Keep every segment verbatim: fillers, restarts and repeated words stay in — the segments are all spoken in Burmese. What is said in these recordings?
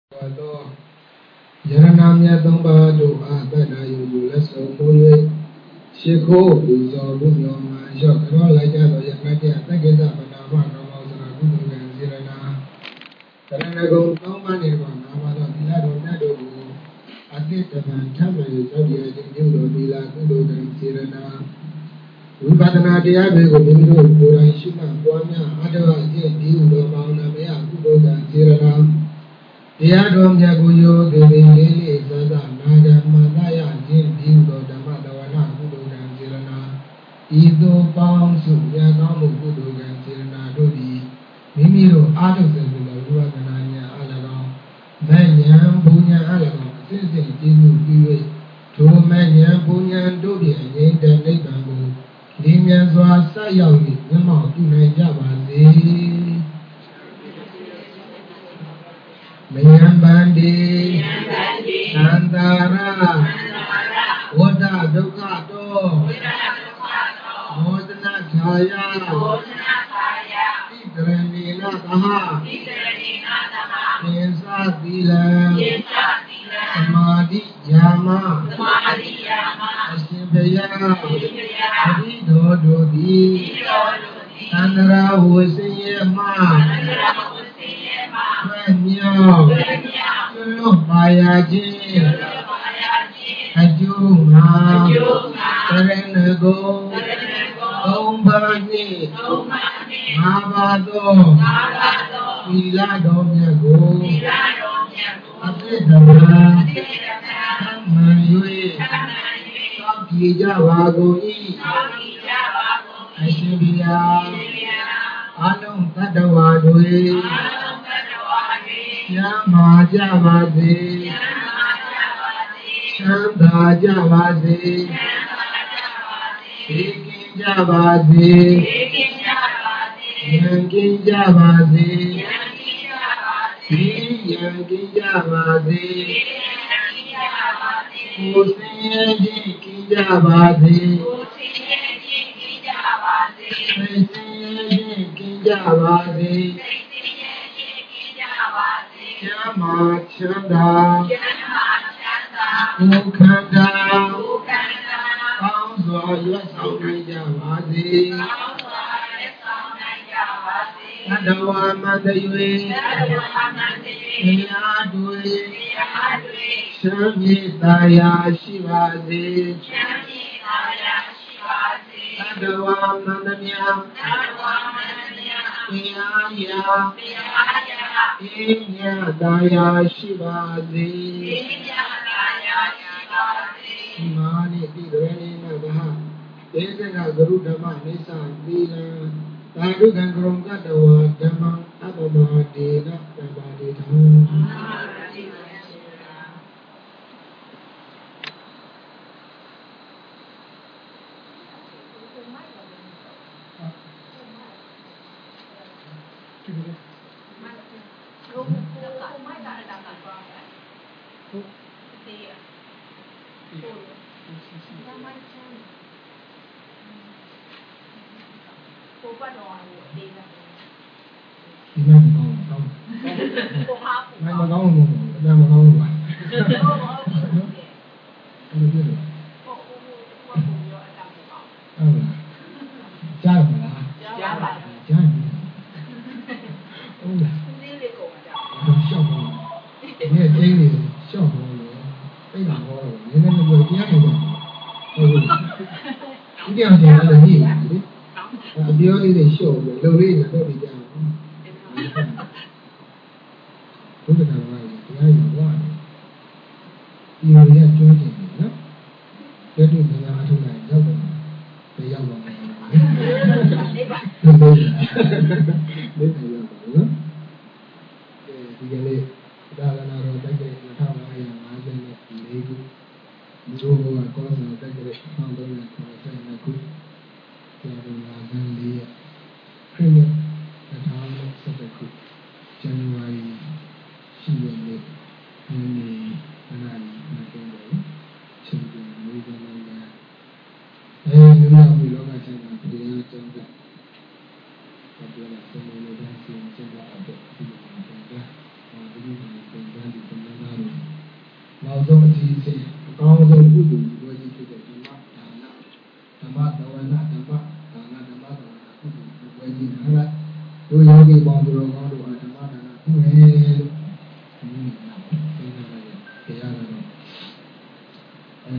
Wato Yaranamya Tomba do Abada Yudu Leso Moye Sheko Uzo Lumyo Manjo Karo Laja Lo Yanati Atakeza Panama Ramazana Kudu Ganzirana Karanago Tomba Nirva Namado Dilado Nado Atita Mantama Yuzodia Jindu Dila Kudu Ganzirana Vipatana Diabe Gobindo Pura Shima Kwanya Adawa Jindu Mauna Mea Kudu Ganzirana Yadom Yaguyo, Devi Lili, Sada, Naga, Madaya, Jim, Dindo, Damadawana, Kudu Ganzirana, Ido, Pang, Suya, Namu, Kudu Ganzirana, Dodi, Mimiro, Adam, Ruagananya, Alagon, Manya, Bunya, Alagon, Sensing, Jimu, Biwe, To Manya, Bunya, Dodi, and Yen, Nebango, Limia, Zwa, Sayawi, Yama, Tuna, Java, Menyambandi, Nandara, Oda Dukato, Modana Chaya, Tidranina Taha, Nesa Dila, Samadhi Yama, Asimbaya, Rido Dodi, Nandara Hoseyama, Myo, Yulu Bayaji, Ajuma, Terenego, Ombani, Mabado, Milado Nyago, Abedama, Mayue, Sakija Wagoi, Ashibia, Anum Tadawadoi, Yama Javade, Shanda Javade, Ekin Javade, Yankin Javade, Yankin Javade, Osin Javade, Osin Javade, Yama Chanda, Ukanda, Anzo Yasau Javade, Adawa Madayue, Yadue, Shamitaya Shivade, Adawa Madanya, Yaya, Inya Daya Shivade, Mani Tigrani Navaha, Desana Guru Dhamma Nisa Dina, Tadu Gangrum Gadawa Dhamma Abama Dina Dabadi Tham. Imam con không? Mai mà con một, ra mà con một. Không biết được. Không là. Cha là phải là. Cha là. Cha là. Không là. Không sao không. Nghe tiếng thì sao không nữa. Cái nào không. Nên nó vừa tiếng này rồi. Không. Cái điều gì là gì? À, điều gì để show rồi lâu đi là đâu bị già. Chúng ta làm vậy thì ai hiểu quá. Yêu là cho thì nó. Cái điều này là trong này nó cũng phải giao vào này. Đến thời gian nữa. Thì cái này đã là nào rồi cái này là thao lại là mà dân là lấy cái đồ và có là cái cái phong độ là có sẽ là cũng là là dân đi premier là thao nó sẽ được cũng Januaryရှိရတဲ့ဒီနေ့အနာရီမှာတင်တယ်ချိန်ပြန်လေးပြန်လိုက်တာအဲဒီလိုမျိုးလောကဆိုင်မှာတရားကျမ်းစာပြောတာသုံးလို့ရတဲ့စဉ်းစားတာတော့ဒီလိုမျိုးပြန်တာဒီလိုမျိုးပြန်တာဆုံးအစီအစဉ်အကောင်းဆုံးကုသိုလ်ကိုကြီးဖြစ်တဲ့ဓမ္မဒါနဓမ္မသဝနာဓမ္မဒါနဓမ္မသဝနာကုသိုလ်ကိုကြီးနာလာတို့ယောဂီပေါင်းတို့ကောင်းတို့ဓမ္မဒါနပြုမယ်လို့ဒီနေ့ကသိနာရတယ်တရားတော်အဲ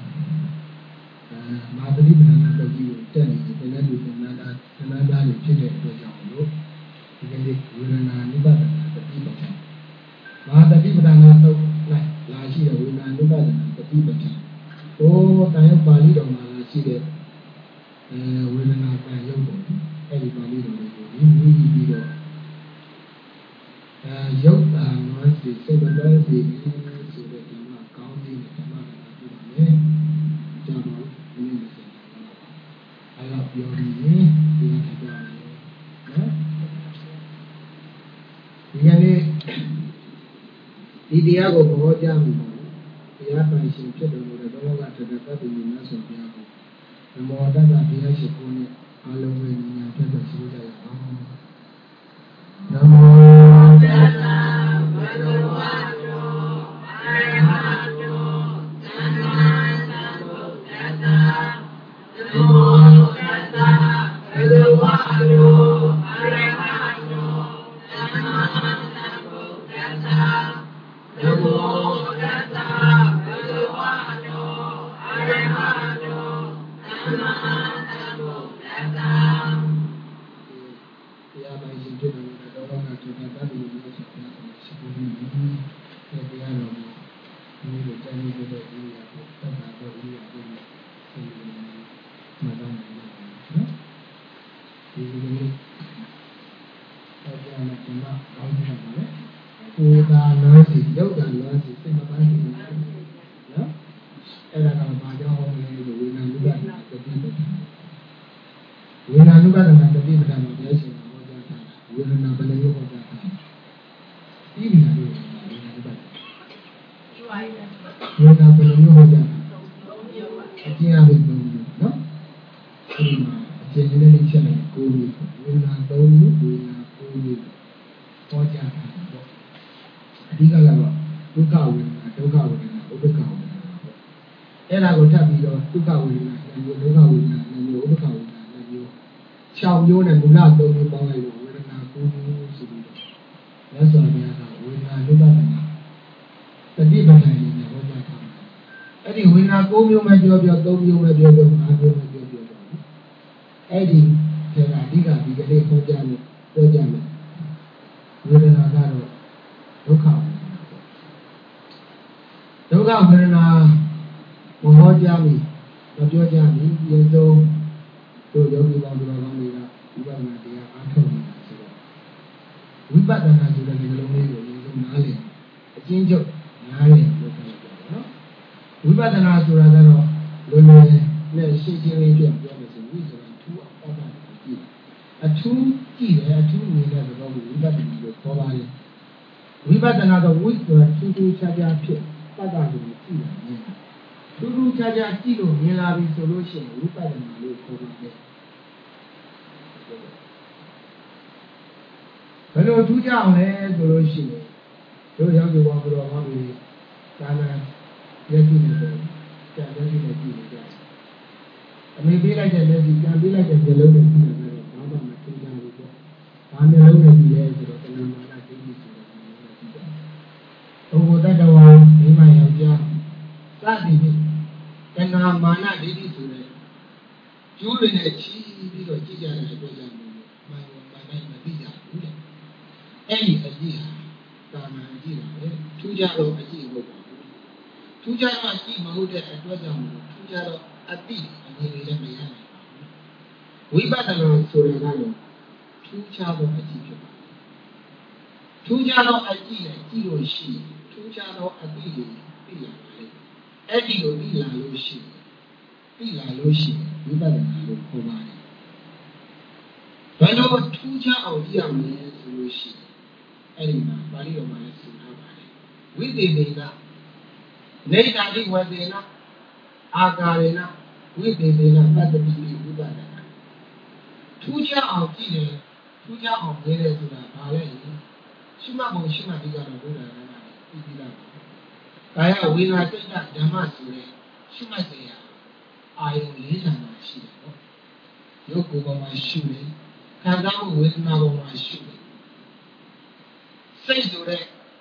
မာသတိပ္ပဏတော်ကြီးကိုတက်နေတယ်လည်းလူသင်္နာတာသင်္နာတာတွေဖြစ်တဲ့အတွက်ကြောင့်လို့ဒီကနေ့ဝေဒနာနိဗ္ဗာန်တတိပဋ္ဌာန်မဟာတတိပဋ္ဌာန်တော့လိုက်လာရှိတဲ့ဝေဒနာနိဗ္ဗာန်တတိပဋ္ဌာန်ဟိုတိုင်းပါဠိတော်မှာရှိတဲ့အဲဝေဒနာကံရုပ်တော်အဲဒီပါဠိတော်တွေကိုဒီမြည်ပြီးတော့အဲရုပ်တာနွမ်းစီစိတ်ပလဲစီဆိုတဲ့ဓမ္မကောင်းကြီးနဲ့ဓမ္မနာပြုပါမယ်ကြောင့်တော့ဒီနေ့မစင်တာပါအဲ့တော့ပြောရင်းဒီနေ့ပြောရမယ်နော်ဒီကနေ့ဒီတရားကိုဘောကြားမှုတရားပိုင်ရှင်ဖြစ်တော်မူတဲ့ဘုရားကတည်းကတတ်ပြီးမြတ်စွာဘုရားကိုနမောတတ္တတရားရှိခိုးနဲ့အလုံးစုံဉာဏ်ဖြတ်တဲ့ရှိကြရအောင်နမောတတ္တဘဂဝါတောအရဟတောသမ္မာသမ္ဗုဒ္ဓတ္တနမောတတ္တဘဂဝါတောအရဟတောသမ္မာသမ္ဗုဒ္ဓတ္တနမောတတ္တဘဂဝါတောအရဟတောသမ္မာသမ္ဗုဒ္ဓတ္တတရားပိုင်ရှင်ဖြစ်တော်မူတဲ့တော်ကတူတာတတ်ပြီးလို့ဆိုပြတာရှိဖို့ဒီတရားတော်ကိုဒီလိုတန်ဖိုးတဲ့ဒီရကိုသတ်တာတော့ဒီရကိုသိနေမှာတော့နော်ဒီလိုမျိုးတော့ပြန်လာကျွန်တော်အောင်းနေတာပါလေကိုယ်သာလောစီရုပ်သာလောစီစိတ်မပိုင်းဘူးနော်အဲ့ဒါကဘာကြောင့်ဟောလဲလို့ဝိညာဉ်ဥပဒနာတတိပဋ္ဌာန်ဝိညာဉ်ဥပဒနာတတိပဋ္ဌာန်ကိုပြောရှင်တာဟောကြားတာဝေဒနာဘယ်လိုမျိုးဟောကြားတာပြီးပြီလားလို့ဝိညာဉ်ဥပဒနာဝေဒနာဘယ်လိုမျိုးဟောကြားတာအကျဉ်းအဖြစ်သုံးမျိုးနော်ဒီမှာအကျဉ်းလေးလေးချက်လိုက်ကိုယ်မျိုးဝေဒနာသုံးမျိုးဝေဒနာကိုယ်မျိုးဟောကြားတာပေါ့အဓိကကတော့ဒုက္ခဝေဒနာဒုက္ခဝေဒနာဥပ္ပခဝေဒနာပေါ့အဲ့ဒါကိုထပ်ပြီးတော့ဒုက္ခဝေဒနာမျိုးဒုက္ခဝေဒနာမျိုးဥပ္ပခဝေဒနာမျိုး၆မျိုးနဲ့မူလသုံးမျိုးပေါင်းလိုက်လို့ဝေဒနာကိုယ်မျိုးဆိုပြီးတော့လက်စွာဘုရားကဝေဒနာနိဗ္ဗာန်တတိပဋ္ဌာန်ကြီးနဲ့ဟောကြားထားတယ်အဲ့ဒီဝေဒနာ၉မျိုးပဲပြောပြော၃မျိုးပဲပြောပြော၅မျိုးပဲပြောပြောပေါ့နော်အဲ့ဒီခေတ်ကအဓိကဒီကနေ့ဟောကြားလို့ပြောကြမယ်ဝေဒနာကတော့ဒုက္ခဝေဒနာပေါ့ဒုက္ခဝေဒနာမဟောကြားမီမပြောကြားမီပြန်ဆုံးတို့ယောဂီပေါင်းတို့ကောင်းတွေကဝိပဿနာတရားအားထုတ်နေတာဆိုတော့ဝိပဿနာဆိုတဲ့ဒီလိုမျိုးကိုအရင်ဆုံးနားလည်အကျဉ်းချုပ်နားလည်လို့ပြောကြတယ်နော်ဝိပဿနာဆိုတာကတော့လွယ်လွယ်နဲ့ရှင်းရှင်းလေးပြောပြောမယ်ဆိုဝိဆိုတာအထူးအပေါက်တာကြည့်အထူးကြည့်တယ်အထူးမြင်တဲ့သဘောကိုဝိပဿနာလို့ခေါ်ပါတယ်ဝိပဿနာတော့ဝိဆိုတာထူးထူးခြားခြားဖြစ်ပတ်တာကိုကြည့်တယ်ထူးထူးခြားခြားကြည့်လို့မြင်လာပြီဆိုလို့ရှိရင်ဝိပဿနာလို့ခေါ်ပါတယ်ဘယ်လိုထူးခြားအောင်လဲဆိုလို့ရှိရင်တို့ရောက်ကြပါဘုရားဟောပြီးကာလရက်ကြည့်နေတယ်ကြာရက်ကြည့်နေကြည့်နေကြအမေပေးလိုက်တဲ့လက်စီကြာပေးလိုက်တဲ့မျက်လုံးနဲ့ကြည့်နေတယ်ဘာမှမထူးခြားဘူးပေါ့ဘာမျက်လုံးနဲ့ကြည့်လဲဆိုတော့တဏှာမာနဒိဋ္ဌိဆိုတဲ့မျက်လုံးနဲ့ကြည့်တယ်ဘုံတတ္တဝါမိမယောက်ျားစသည်ဖြင့်တဏှာမာနဒိဋ္ဌိဆိုတဲ့ကျိုးတွေနဲ့ချီးပြီးတော့ကြည့်ကြတဲ့အတွက်ကြောင့်မှန်မှန်တိုင်းမသိကြဘူးတဲ့အဲ့ဒီအကြည့်ဟာတာမန်အကြည့်ပါပဲထူးခြားတော့အကြည့်ဟုတ်ပါဘူးထူးခြားတော့အကြည့်မဟုတ်တဲ့အတွက်ကြောင့်ထူးခြားတော့အတိအမြင်တွေလည်းမရနိုင်ပါဘူးဝိပဿနာဆိုရင်ကတော့ထူးခြားတော့အကြည့်ဖြစ်ပါတယ်ထူးခြားတော့အကြည့်နဲ့ကြည့်လို့ရှိရင်ထူးခြားတော့အတိတွေသိရပါတယ်အဲ့ဒီလိုသိလာလို့ရှိရင်သိလာလို့ရှိရင်ဝိပဿနာလို့ခေါ်ပါတယ်ဘယ်လိုထူးခြားအောင်ကြည့်ရမလဲဆိုလို့ရှိရင်အဲ့ဒီမှာပါဠိတော်မှာလည်းဆိုထားပါတယ်ဝိသေသေနနေတာတိဝေသေနအာကာရေနဝိသေသေနပတ္တိဝိပဿနာထူးခြားအောင်ကြည့်တယ်ထူးခြားအောင်မြင်တယ်ဆိုတာဘာလဲရှိမှမဟုတ်ရှိမှဒီကတော့ဘုရားကလည်းပြီးပြီးသားဒါရဝေဒနာစိတ်ဓာတ်ဓမ္မဆိုတဲ့ရှုမှတ်စရာအာယုံလေးဌာနရှိတယ်ပေါ့ရုပ်ကိုယ်ပေါ်မှာရှုတယ်ခံစားမှုဝေဒနာပေါ်မှာရှုတယ်စိတ်ဆိုတဲ့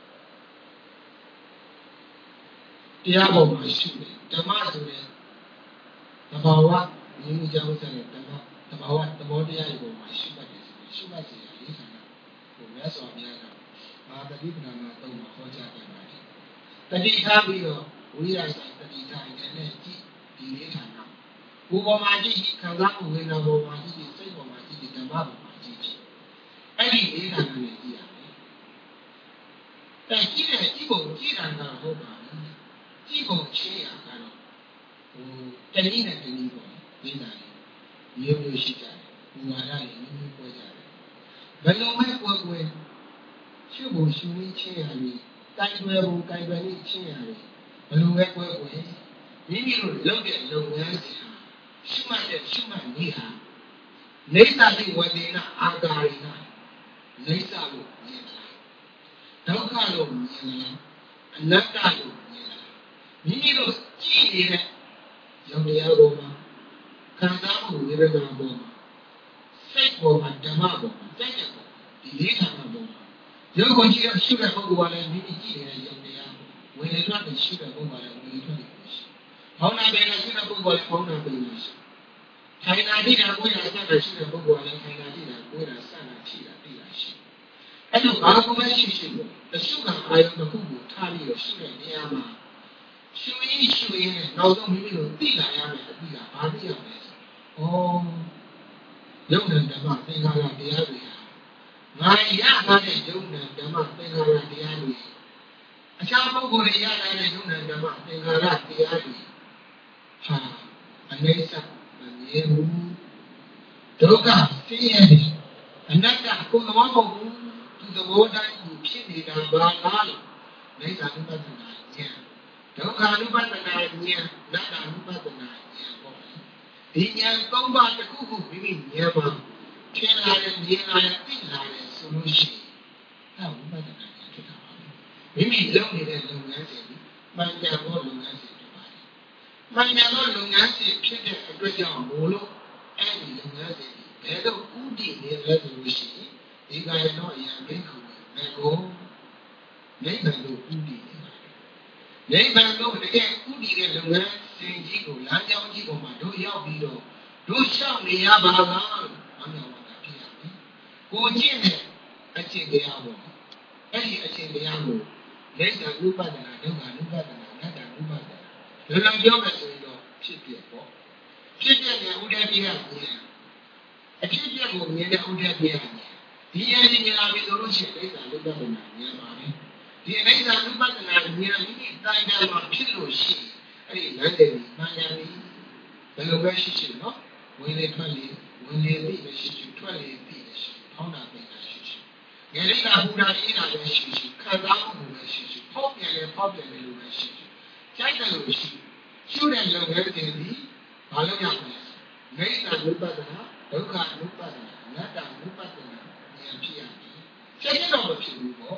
တရားပေါ်မှာရှုတယ်ဓမ္မဆိုတဲ့သဘာဝမြင်မှုကြောင့်ဆက်တဲ့ဓမ္မသဘာဝသဘောတရားတွေပေါ်မှာရှုမှတ်တယ်ဆိုရှုမှတ်စရာလေးဌာနကိုမြတ်စွာဘုရားကမာတတိပဏာမှာသုံးမှာဟောကြားခဲ့ပါတယ်တတိထားပြီးတော့ဝိရိယဆိုင်တတိထားနေတဲ့နဲ့ကြည့်ဒီလေးဌာနကိုယ်ပေါ်မှာကြည့်ခံစားမှုဝေဒနာပေါ်မှာကြည့်စိတ်ပေါ်မှာကြည့်ဓမ္မပေါ်မှာကြည့်အဲ့ဒီလေးဌာနနဲ့ကြည့်ရမယ်အဲကြည့်တဲ့ကြည့်ပုံကြည့်တာကဟုတ်ပါဘူးကြည့်ပုံချင်းရကတော့ဟိုတနည်းနဲ့တနည်းပေါ့လေးဌာနမျိုးမျိုးရှိကြတယ်ဘူဝါဒတွေမျိုးမျိုးပေါ်ကြတယ်ဘယ်လိုပဲကွယ်ကွယ်ရှုဖို့ရှုရင်းချင်းရတယ်တိုင်တွယ်ဖို့တိုင်တွယ်ရင်းချင်းရတယ်ဘယ်လိုပဲကွယ်ကွယ်မိမိတို့လုပ်တဲ့လုပ်ငန်းတွေဟာရှုမှတ်တဲ့ရှုမှတ်နည်းဟာနေသတိဝေဒနာအာကာရိနာနေသလို့မြင်တယ်ဒုက္ခလို့မြင်တယ်အနတ္တလို့မြင်တယ်မိမိတို့ကြည့်နေတဲ့ယုံတရားပေါ်မှာခံစားမှုဝေဒနာပေါ်မှာစိတ်ပေါ်မှာဓမ္မပေါ်မှာစိတ်ရဲ့ပေါ်ဒီလေးဌာနပေါ်မှာရုပ်ကိုကြည့်ရရှုတဲ့ပုဂ္ဂိုလ်ကလည်းမိမိကြည့်နေတဲ့ယုံတရားဝေဒနာတွေရှုတဲ့ပုဂ္ဂိုလ်ကလည်းဝေဒနာတွေရှုဘောင်းနာပင်နဲ့ရှုတဲ့ပုဂ္ဂိုလ်ကလည်းဘောင်းနာပင်နဲ့ရှုထိုင်နာတိတာကိုယ်ရစတဲ့ရှုတဲ့ပုဂ္ဂိုလ်ကလည်းထိုင်နာတိတာကိုယ်ရစတာထိတာတိတာရှုအဲ့လိုဘာကိုမှရှိရှိလို့အရှုကအာယုံတစ်ခုကိုထားပြီးတော့ရှုတဲ့နေရာမှာရှုရင်းရှုရင်းနဲ့နောက်ဆုံးမိမိတို့သိလာရမယ်အပြီးကဘာသိရမလဲဆိုဩယုံနဲ့ဓမ္မသင်္ခါရတရားတွေဟာငါရထားတဲ့ယုံနဲ့ဓမ္မသင်္ခါရတရားတွေအခြားပုဂ္ဂိုလ်တွေရထားတဲ့ယုံနဲ့ဓမ္မသင်္ခါရတရားတွေဟာအနိစ္စမမြဲဘူးဒုက္ခဆင်းရဲတယ်အနတ္တကိုယ်သဘောမဟုတ်ဘူးသူသဘောတိုင်းကိုဖြစ်နေတာဘာလားလို့နိစ္စ ानु ပတ္တနာဉာဏ်ဒုက္ခ ानु ပတ္တနာဉာဏ်အနတ္တ ानु ပတ္တနာဉာဏ်ပေါ့ဒီဉာဏ်သုံးပါးတစ်ခုခုမိမိဉာဏ်မှာထင်လာတယ်မြင်လာတယ်သိလာတယ်ဆိုလို့ရှိရင်အဲဝိပဿနာဉာဏ်ဖြစ်တာပါမိမိလုပ်နေတဲ့လုပ်ငန်းစဉ်ဒီမှန်ကန်သောလုပ်ငန်းစဉ်ဖြစ်ပါတယ်မှန်ကန်သောလုပ်ငန်းစဉ်ဖြစ်တဲ့အတွက်ကြောင့်မို့လို့အဲဒီလုပ်ငန်းစဉ်ဘယ်တော့ဥတည်နေလဲဆိုလို့ရှိရင်ဒီကံတော့အရင်မိခုမေကိုနိဗ္ဗာန်ကိုဥတည်နေပါတယ်နိဗ္ဗာန်ကိုတကယ်ဥတည်တဲ့လုပ်ငန်းစဉ်ကြီးကိုလမ်းကြောင်းကြီးပေါ်မှာတို့ရောက်ပြီးတော့တို့ရှောက်နေရပါလားလို့အမှန်ပါတာဖြစ်ရမယ်ကိုကျင့်တဲ့အကျင့်တရားပေါ့အဲ့ဒီအကျင့်တရားကိုနိစ္စ ानु ပတ္တနာဒုက္ခ ानु ပတ္တနာအနတ္တ ानु ပတ္တနာလောလောပြောမယ်ဆိုရင်တော့ဖြစ်ပြပေါ့ဖြစ်ပြတဲ့ဥဒ္ဒတရားကိုအဖြစ်ပြကိုမြင်တဲ့ဥဒ္ဒတရားဒီအရင်မြင်လာပြီဆိုလို့ရှိရင်နိစ္စ ानु ပတ္တနာဉာဏ်ပါပဲဒီနိစ္စ ानु ပတ္တနာဉာဏ်မိမိတိုင်တယ်မှာဖြစ်လို့ရှိအဲ့ဒီလမ်းတယ်မှန်ရပြီဘယ်လိုပဲရှိရှိနော်ဝင်လေထွက်လေဝင်လေသိပဲရှိရှိထွက်လေသိပဲရှိထောင်းတာပဲရှိရှိငယ်လေးကဘုရားအေးတာပဲရှိရှိခံစားမှုပဲရှိရှိဖောက်ပြန်လေဖောက်ပြန်လေလို့ပဲရှိရှိကြိုက်တယ်လို့ရှိရှုတဲ့လုပ်ငန်းတွေဒီဘာလို့ရမလဲနိစ္စ ानु ပတ္တနာဒုက္ခ ानु ပတ္တနာအနတ္တ ानु ပတ္တနာဉာဏ်ဖြစ်ရတယ်ချက်ချင်းတော့မဖြစ်ဘူးပေါ့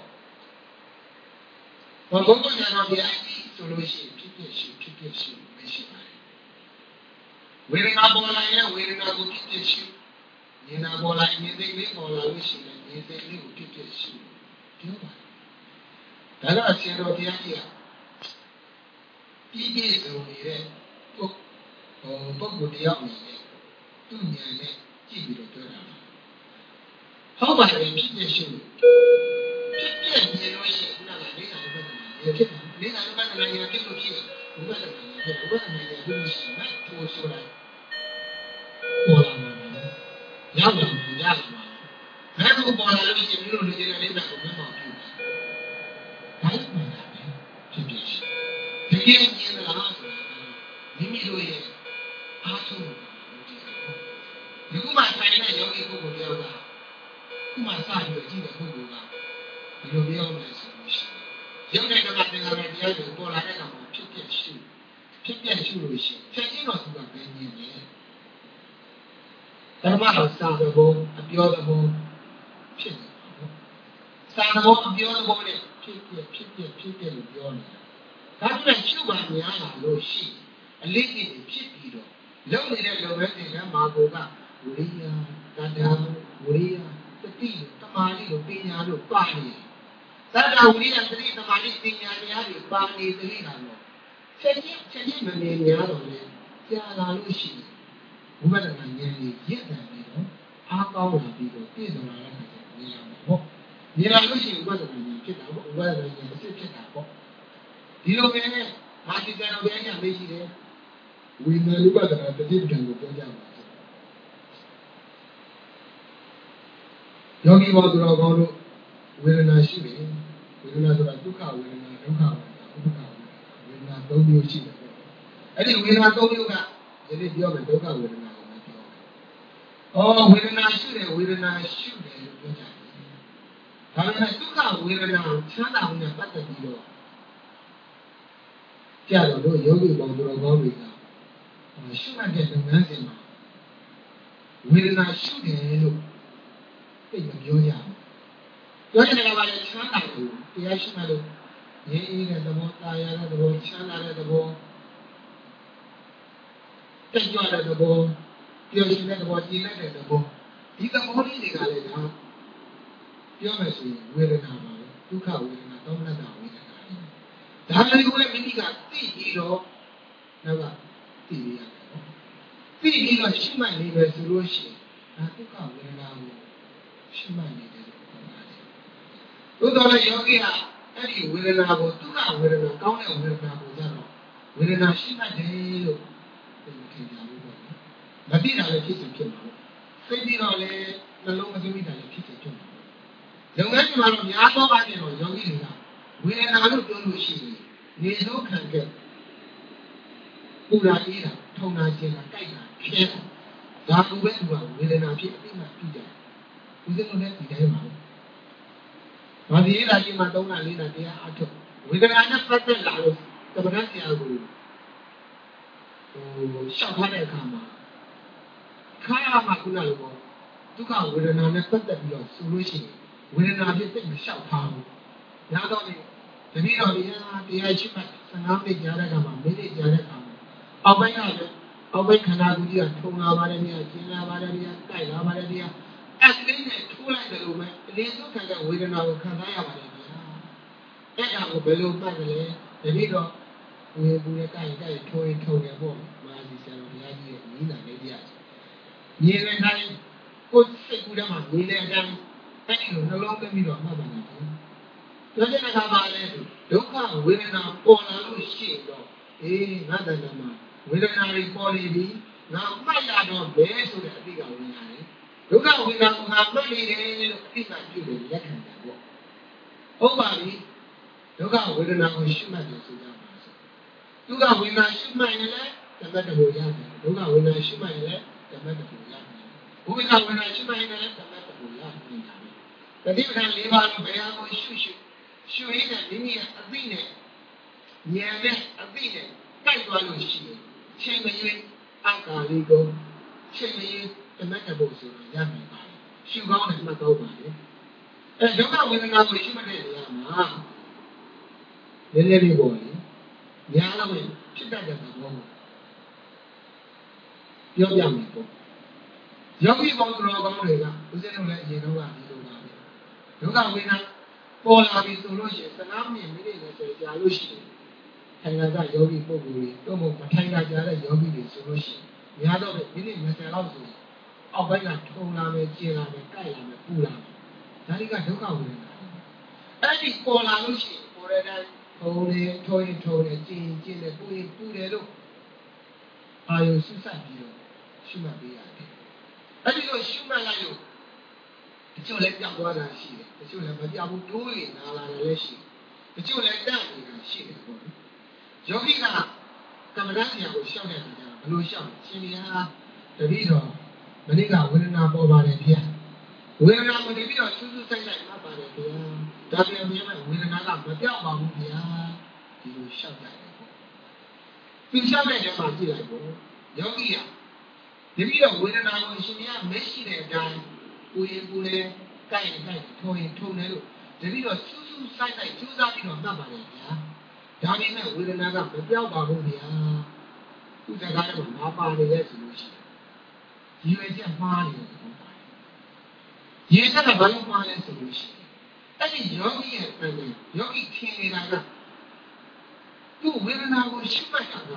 ဘာဘုရားညာတော်ဒီအကြီးဆိုလို့ရှိရင်ဖြစ်ဖြစ်ရှိဖြစ်ဖြစ်ရှိမရှိပါဘူးဝေဒနာပေါ်လာရင်ဝေဒနာကိုဖြစ်ဖြစ်ရှိဉာဏ်ပေါ်လာရင်ဉာဏ်သိလေးပေါ်လာလို့ရှိရင်ဉာဏ်သိလေးကိုဖြစ်ဖြစ်ရှိပြောပါဒါတော့အရှင်တော်တရားကြီးကပြီးပြည့်စုံနေတဲ့ပုဂ္ဟိုပုဂ္ဂိုလ်တယောက်အနေနဲ့သူ့ဉာဏ်နဲ့ကြည့်ပြီးတော့ပြောတာဟုတ်ပါတယ်ဖြစ်ဖြစ်ရှိဖြစ်ဖြစ်မြင်လို့ရှိရင်ခုနကလေးစာဘက်ကနေဖြစ်တယ်လေးစာဘက်ကနေရဖြစ်လို့ဖြစ်တယ်ဘုရားကလည်းဖြစ်ဘုရားကလည်းဖြစ်လို့ရှိရင်မထိုးဆိုလိုက်ပေါ်လာမှာရောက်လာမှာရလာမှာဘယ်လိုပေါ်လာလို့ရှိရင်ဒီလိုလူကြီးတဲ့လေးစာကိုမမောက်ပြုတာဘာလို့မှန်းတာလဲဖြစ်ဖြစ်ရှိဒီကနေ့မြင်လာဆိုတာမိမိတို့ရဲ့အားထုတ်ဒီခုမှဆိုင်တဲ့ယောဂီပုဂ္ဂိုလ်တယောက်ကခုမှစပြီးကြည့်တဲ့ပုဂ္ဂိုလ်ကဒီလိုပြောမယ်ဆိုလို့ရှိရင်ရုပ်နဲ့ကသင်္ခါရတရားတွေပေါ်လာတဲ့အခါမှာဖြစ်ဖြစ်ရှိဖြစ်ဖြစ်ရှိလို့ရှိရင်ချက်ချင်းတော့သူကပဲမြင်တယ်ဓမ္မတော်စာသဘောအပြောသဘောဖြစ်နေတာပေါ့စာသဘောအပြောသဘောနဲ့ဖြစ်ဖြစ်ဖြစ်ဖြစ်ဖြစ်ဖြစ်လို့ပြောနေတာဒါပေမဲ့ရှုမှများလာလို့ရှိအလေးကြီးဖြစ်ပြီးတော့လုံနေတဲ့လုံပဲတင်ကမာကိုကဝိရိယတတ္တဝိရိယသတိတမာတိလို့ပညာလို့ပါနေတတ္တဝိရိယသတိတမာတိပညာတရားတွေပါနေသတိလာတော့ချက်ချင်းချက်ချင်းမမြင်များတော့လေကြာလာလို့ရှိဘုရားကဉာဏ်ကြီးရင့်တယ်ပြီးတော့အားကောင်းလာပြီးတော့ပြည့်စုံလာတဲ့အခါကျမြင်ရမှာပေါ့မြင်လာလို့ရှိရင်ဘုရားကဉာဏ်ဖြစ်တာပေါ့ဘုရားကဉာဏ်အစစ်ဖြစ်တာပေါ့ဒီလိုပဲမာတိကျတော်ဘုရားကမေးရှိတယ်ဝိညာဉ်ဥပဒနာတတိပ္ပံကိုပြောကြပါယောဂီဘောသူတော်ကောင်းတို့ဝေဒနာရှိတယ်ဝေဒနာဆိုတာဒုက္ခဝေဒနာဒုက္ခဝေဒနာဥပ္ပခဝေဒနာသုံးမျိုးရှိတယ်အဲ့ဒီဝေဒနာသုံးမျိုးကဒီနေ့ပြောမယ်ဒုက္ခဝေဒနာကိုပြောမယ်။အော်ဝေဒနာရှိတယ်ဝေဒနာရှိတယ်လို့ပြောကြတယ်။ဒါပေမဲ့ဒုက္ခဝေဒနာချမ်းသာမှုနဲ့ပတ်သက်ပြီးတော့ကြာတော့တို့ယောဂီဘောသူတော်ကောင်းတွေကရှုမှတ်တဲ့လုပ်ငန်းစဉ်မှာဝေဒနာရှိတယ်လို့သိမပြောကြဘူး။ပြောတဲ့ကဘာလဲချမ်းသာတယ်တရားရှိမှလို့ငြိမ်းအေးတဲ့သဘောတာယာတဲ့သဘောချမ်းသာတဲ့သဘောတက်ကြွတဲ့သဘောပျော်ရွှင်တဲ့သဘောကြည်လက်တဲ့သဘောဒီသဘောလေးတွေကလည်းဒါပြောမယ်ဆိုရင်ဝေဒနာပါပဲဒုက္ခဝေဒနာသောမနတဝေဒနာဒါတွေကိုလည်းမိမိကသိပြီးတော့နောက်ကသိရရတယ်ပေါ့သိပြီးတော့ရှိမှတ်နေပဲဆိုလို့ရှိရင်ဒါဒုက္ခဝေဒနာကိုရှိမှတ်နေတယ်လို့ပြောပါတယ်သို့တော်လည်းယောဂီဟာအဲ့ဒီဝေဒနာကိုဒုက္ခဝေဒနာကောင်းတဲ့ဝေဒနာကိုကြတော့ဝေဒနာရှိမှတ်တယ်လို့ထင်ကြဘူးပေါ့မသိတာလည်းဖြစ်ဖြစ်မှာပေါ့သိပြီးတော့လည်းနှလုံးမသွင်းမိတာလည်းဖြစ်ဖြစ်ဖြစ်မှာလုပ်ငန်းတွေမှာတော့များသောအားဖြင့်တော့ယောဂီတွေကဝေဒနာလို့ပြောလို့ရှိရင်နေစိုးခံခဲ့ပူရာအေးတာထုံနာခြင်းတာကြိုက်တာခဲတာဒါကူပဲသူကဝေဒနာဖြစ်အသိမှပြီးကြတယ်ဦးဇင်းတို့လည်းဒီတိုင်းပါပဲဘာဒီအေးတာကြီးမှသုံးတာလေးတာတရားအထုတ်ဝေဒနာနဲ့ပတ်သက်လာလို့တပ္ပဏဆရာကိုဟိုရှောက်ထားတဲ့အခါမှာခါရမှာခုနလိုပေါ့ဒုက္ခဝေဒနာနဲ့ပတ်သက်ပြီးတော့ဆိုလို့ရှိရင်ဝေဒနာဖြစ်တဲ့မလျှောက်ထားဘူး။ညာတော့လေတတိတော်တရားတရားရှိမှဆန္ဒမိတ်ကြားတဲ့အခါမှာမိနစ်ကြားတဲ့အခါမှာအောက်ပိုင်းကလည်းအောက်ပိုင်းခန္ဓာကိုယ်ကြီးကထုံလာပါတယ်နေရာကျင်လာပါတယ်နေရာတိုက်လာပါတယ်နေရာအဲ့ဒီနဲ့ထိုးလိုက်တယ်လို့ပဲအလေးစုခံတဲ့ဝေဒနာကိုခံစားရပါတယ်ဗျာ။အဲ့ဒါကိုဘယ်လိုပတ်ကြလဲတတိတော်ဝေဘူးနဲ့ကိုက်ကိုက်ထိုးရင်ထုံတယ်ပေါ့မာစီဆရာတော်ဘုရားကြီးရဲ့ညီနာလေးတရားမြင်တဲ့တိုင်းကိုယ်စိတ်ကူးထဲမှာမြင်တဲ့အတိုင်းအဲ့ဒီလိုနှလုံးသွင်းပြီးတော့မှတ်ပါမယ်။ပြောတဲ့အခါမှာလည်းဒုက္ခဝေဒနာပေါ်လာလို့ရှိတော့အေးငါတဏ္ဍာမှာဝေဒနာတွေပေါ်နေပြီငါမှတ်ရတော့ဘယ်ဆိုတဲ့အသိကဝင်လာတယ်။ဒုက္ခဝေဒနာကငါမှတ်နေတယ်လို့အသိမှပြုလို့လက်ခံတယ်ပေါ့။ဟုတ်ပါပြီ။ဒုက္ခဝေဒနာကိုရှုမှတ်တယ်ဆိုကြပါစို့။ဒုက္ခဝေဒနာရှုမှတ်ရင်လည်းဓမ္မတဘောရတယ်။ဒုက္ခဝေဒနာရှုမှတ်ရင်လည်းဓမ္မတဘောရတယ်။ဘုရားဝေဒနာရှုမှတ်ရင်လည်းဓမ္မတဘောရတယ်။တတိပဌာန်၄ပါးလို့ဘယ်ဟာကိုရှုရှုရှုရင်းနဲ့မိမိရဲ့အသိနဲ့ဉာဏ်နဲ့အသိနဲ့တိုက်သွားလို့ရှိရင်ချိန်မရွေးအကာလိကုချိန်မရွေးဓမ္မတဘောဆိုတာရနိုင်ပါလေ။ရှုကောင်းတယ်မှတ်ကောင်းပါလေ။အဲဒုက္ခဝေဒနာကိုရှုမှတ်တဲ့နေရာမှာနည်းနည်းလေးပေါ့လေ။ညာတော့ဖြစ်တတ်တဲ့သဘောကိုပြောပြမယ်ပေါ့။ယောဂီပေါင်းတော်ကောင်းတွေကဦးဇင်းတို့လည်းအရင်တော့ကဒီလိုပါပဲဒုက္ခဝေဒနာပေါ်လာပြီဆိုလို့ရှိရင်သနာမြင်မိနေတယ်ဆိုကြာလို့ရှိရင်ထိုင်တာကယောဂီပုဂ္ဂိုလ်တွေတော့မထိုင်တာကြာတဲ့ယောဂီတွေဆိုလို့ရှိရင်များတော့မိနစ်၂၀လောက်ဆိုအောက်ဘက်ကထုံလာမယ်ကျင်လာမယ်ကြိုက်လာမယ်ပူလာမယ်ဒါတွေကဒုက္ခဝေဒနာအဲ့ဒီပေါ်လာလို့ရှိရင်ပေါ်တဲ့တိုင်းထုံနေထုံရင်ထုံနေကျင်ကျင်နေပူရင်ပူတယ်လို့အာယုစုစပ်ပြီးတော့ရှုမှတ်ပေးရတယ်အဲ့ဒီလိုရှုမှတ်လိုက်လို့တချို့လည်းကြောက်သွားတာရှိတယ်တချို့လည်းမကြောက်ဘူးတိုးရင်နာလာတယ်လည်းရှိတယ်တချို့လည်းတန့်နေတာရှိတယ်ပေါ့ယောဂီကကမ္မဋ္ဌာန်းဆရာကိုရှောက်တဲ့အခါကျတော့ဘယ်လိုရှောက်ရှင်ဘုရားတပည့်တော်မနေ့ကဝေဒနာပေါ်ပါတယ်ဗျာဝေဒနာကိုတပည့်တော်စူးစူးဆိုင်ဆိုင်မှတ်ပါတယ်ဗျာဒါပြန်မြင်မဲ့ဝေဒနာကမပြောက်ပါဘူးဗျာဒီလိုရှောက်ကြတယ်ပေါ့သူရှောက်တဲ့နေရာမှာကြည့်လိုက်ပေါ့ယောဂီကတပည့်တော်ဝေဒနာကိုရှင်ဘုရားမရှိတဲ့အတိုင်းပူရင်ပူတယ်ကြိုက်ရင်ကြိုက်ထုံရင်ထုံတယ်လို့တပည့်တော်စူးစူးဆိုင်ဆိုင်ကြိုးစားပြီးတော့မှတ်ပါတယ်ဗျာဒဒါပေမဲ့ဝေဒနာကမပြောက်ပါဘူးဗျာသူစကားတော့မပါနေလဲဆိုလို့ရှိရင်ရွေချက်မှားနေတယ်ပေါ့ရေချက်ကဘာလို့မှားလဲဆိုလို့ရှိရင်အဲ့ဒီယောဂီရဲ့အမှန်ယောဂီထင်နေတာကသူ့ဝေဒနာကိုရှုမှတ်တာက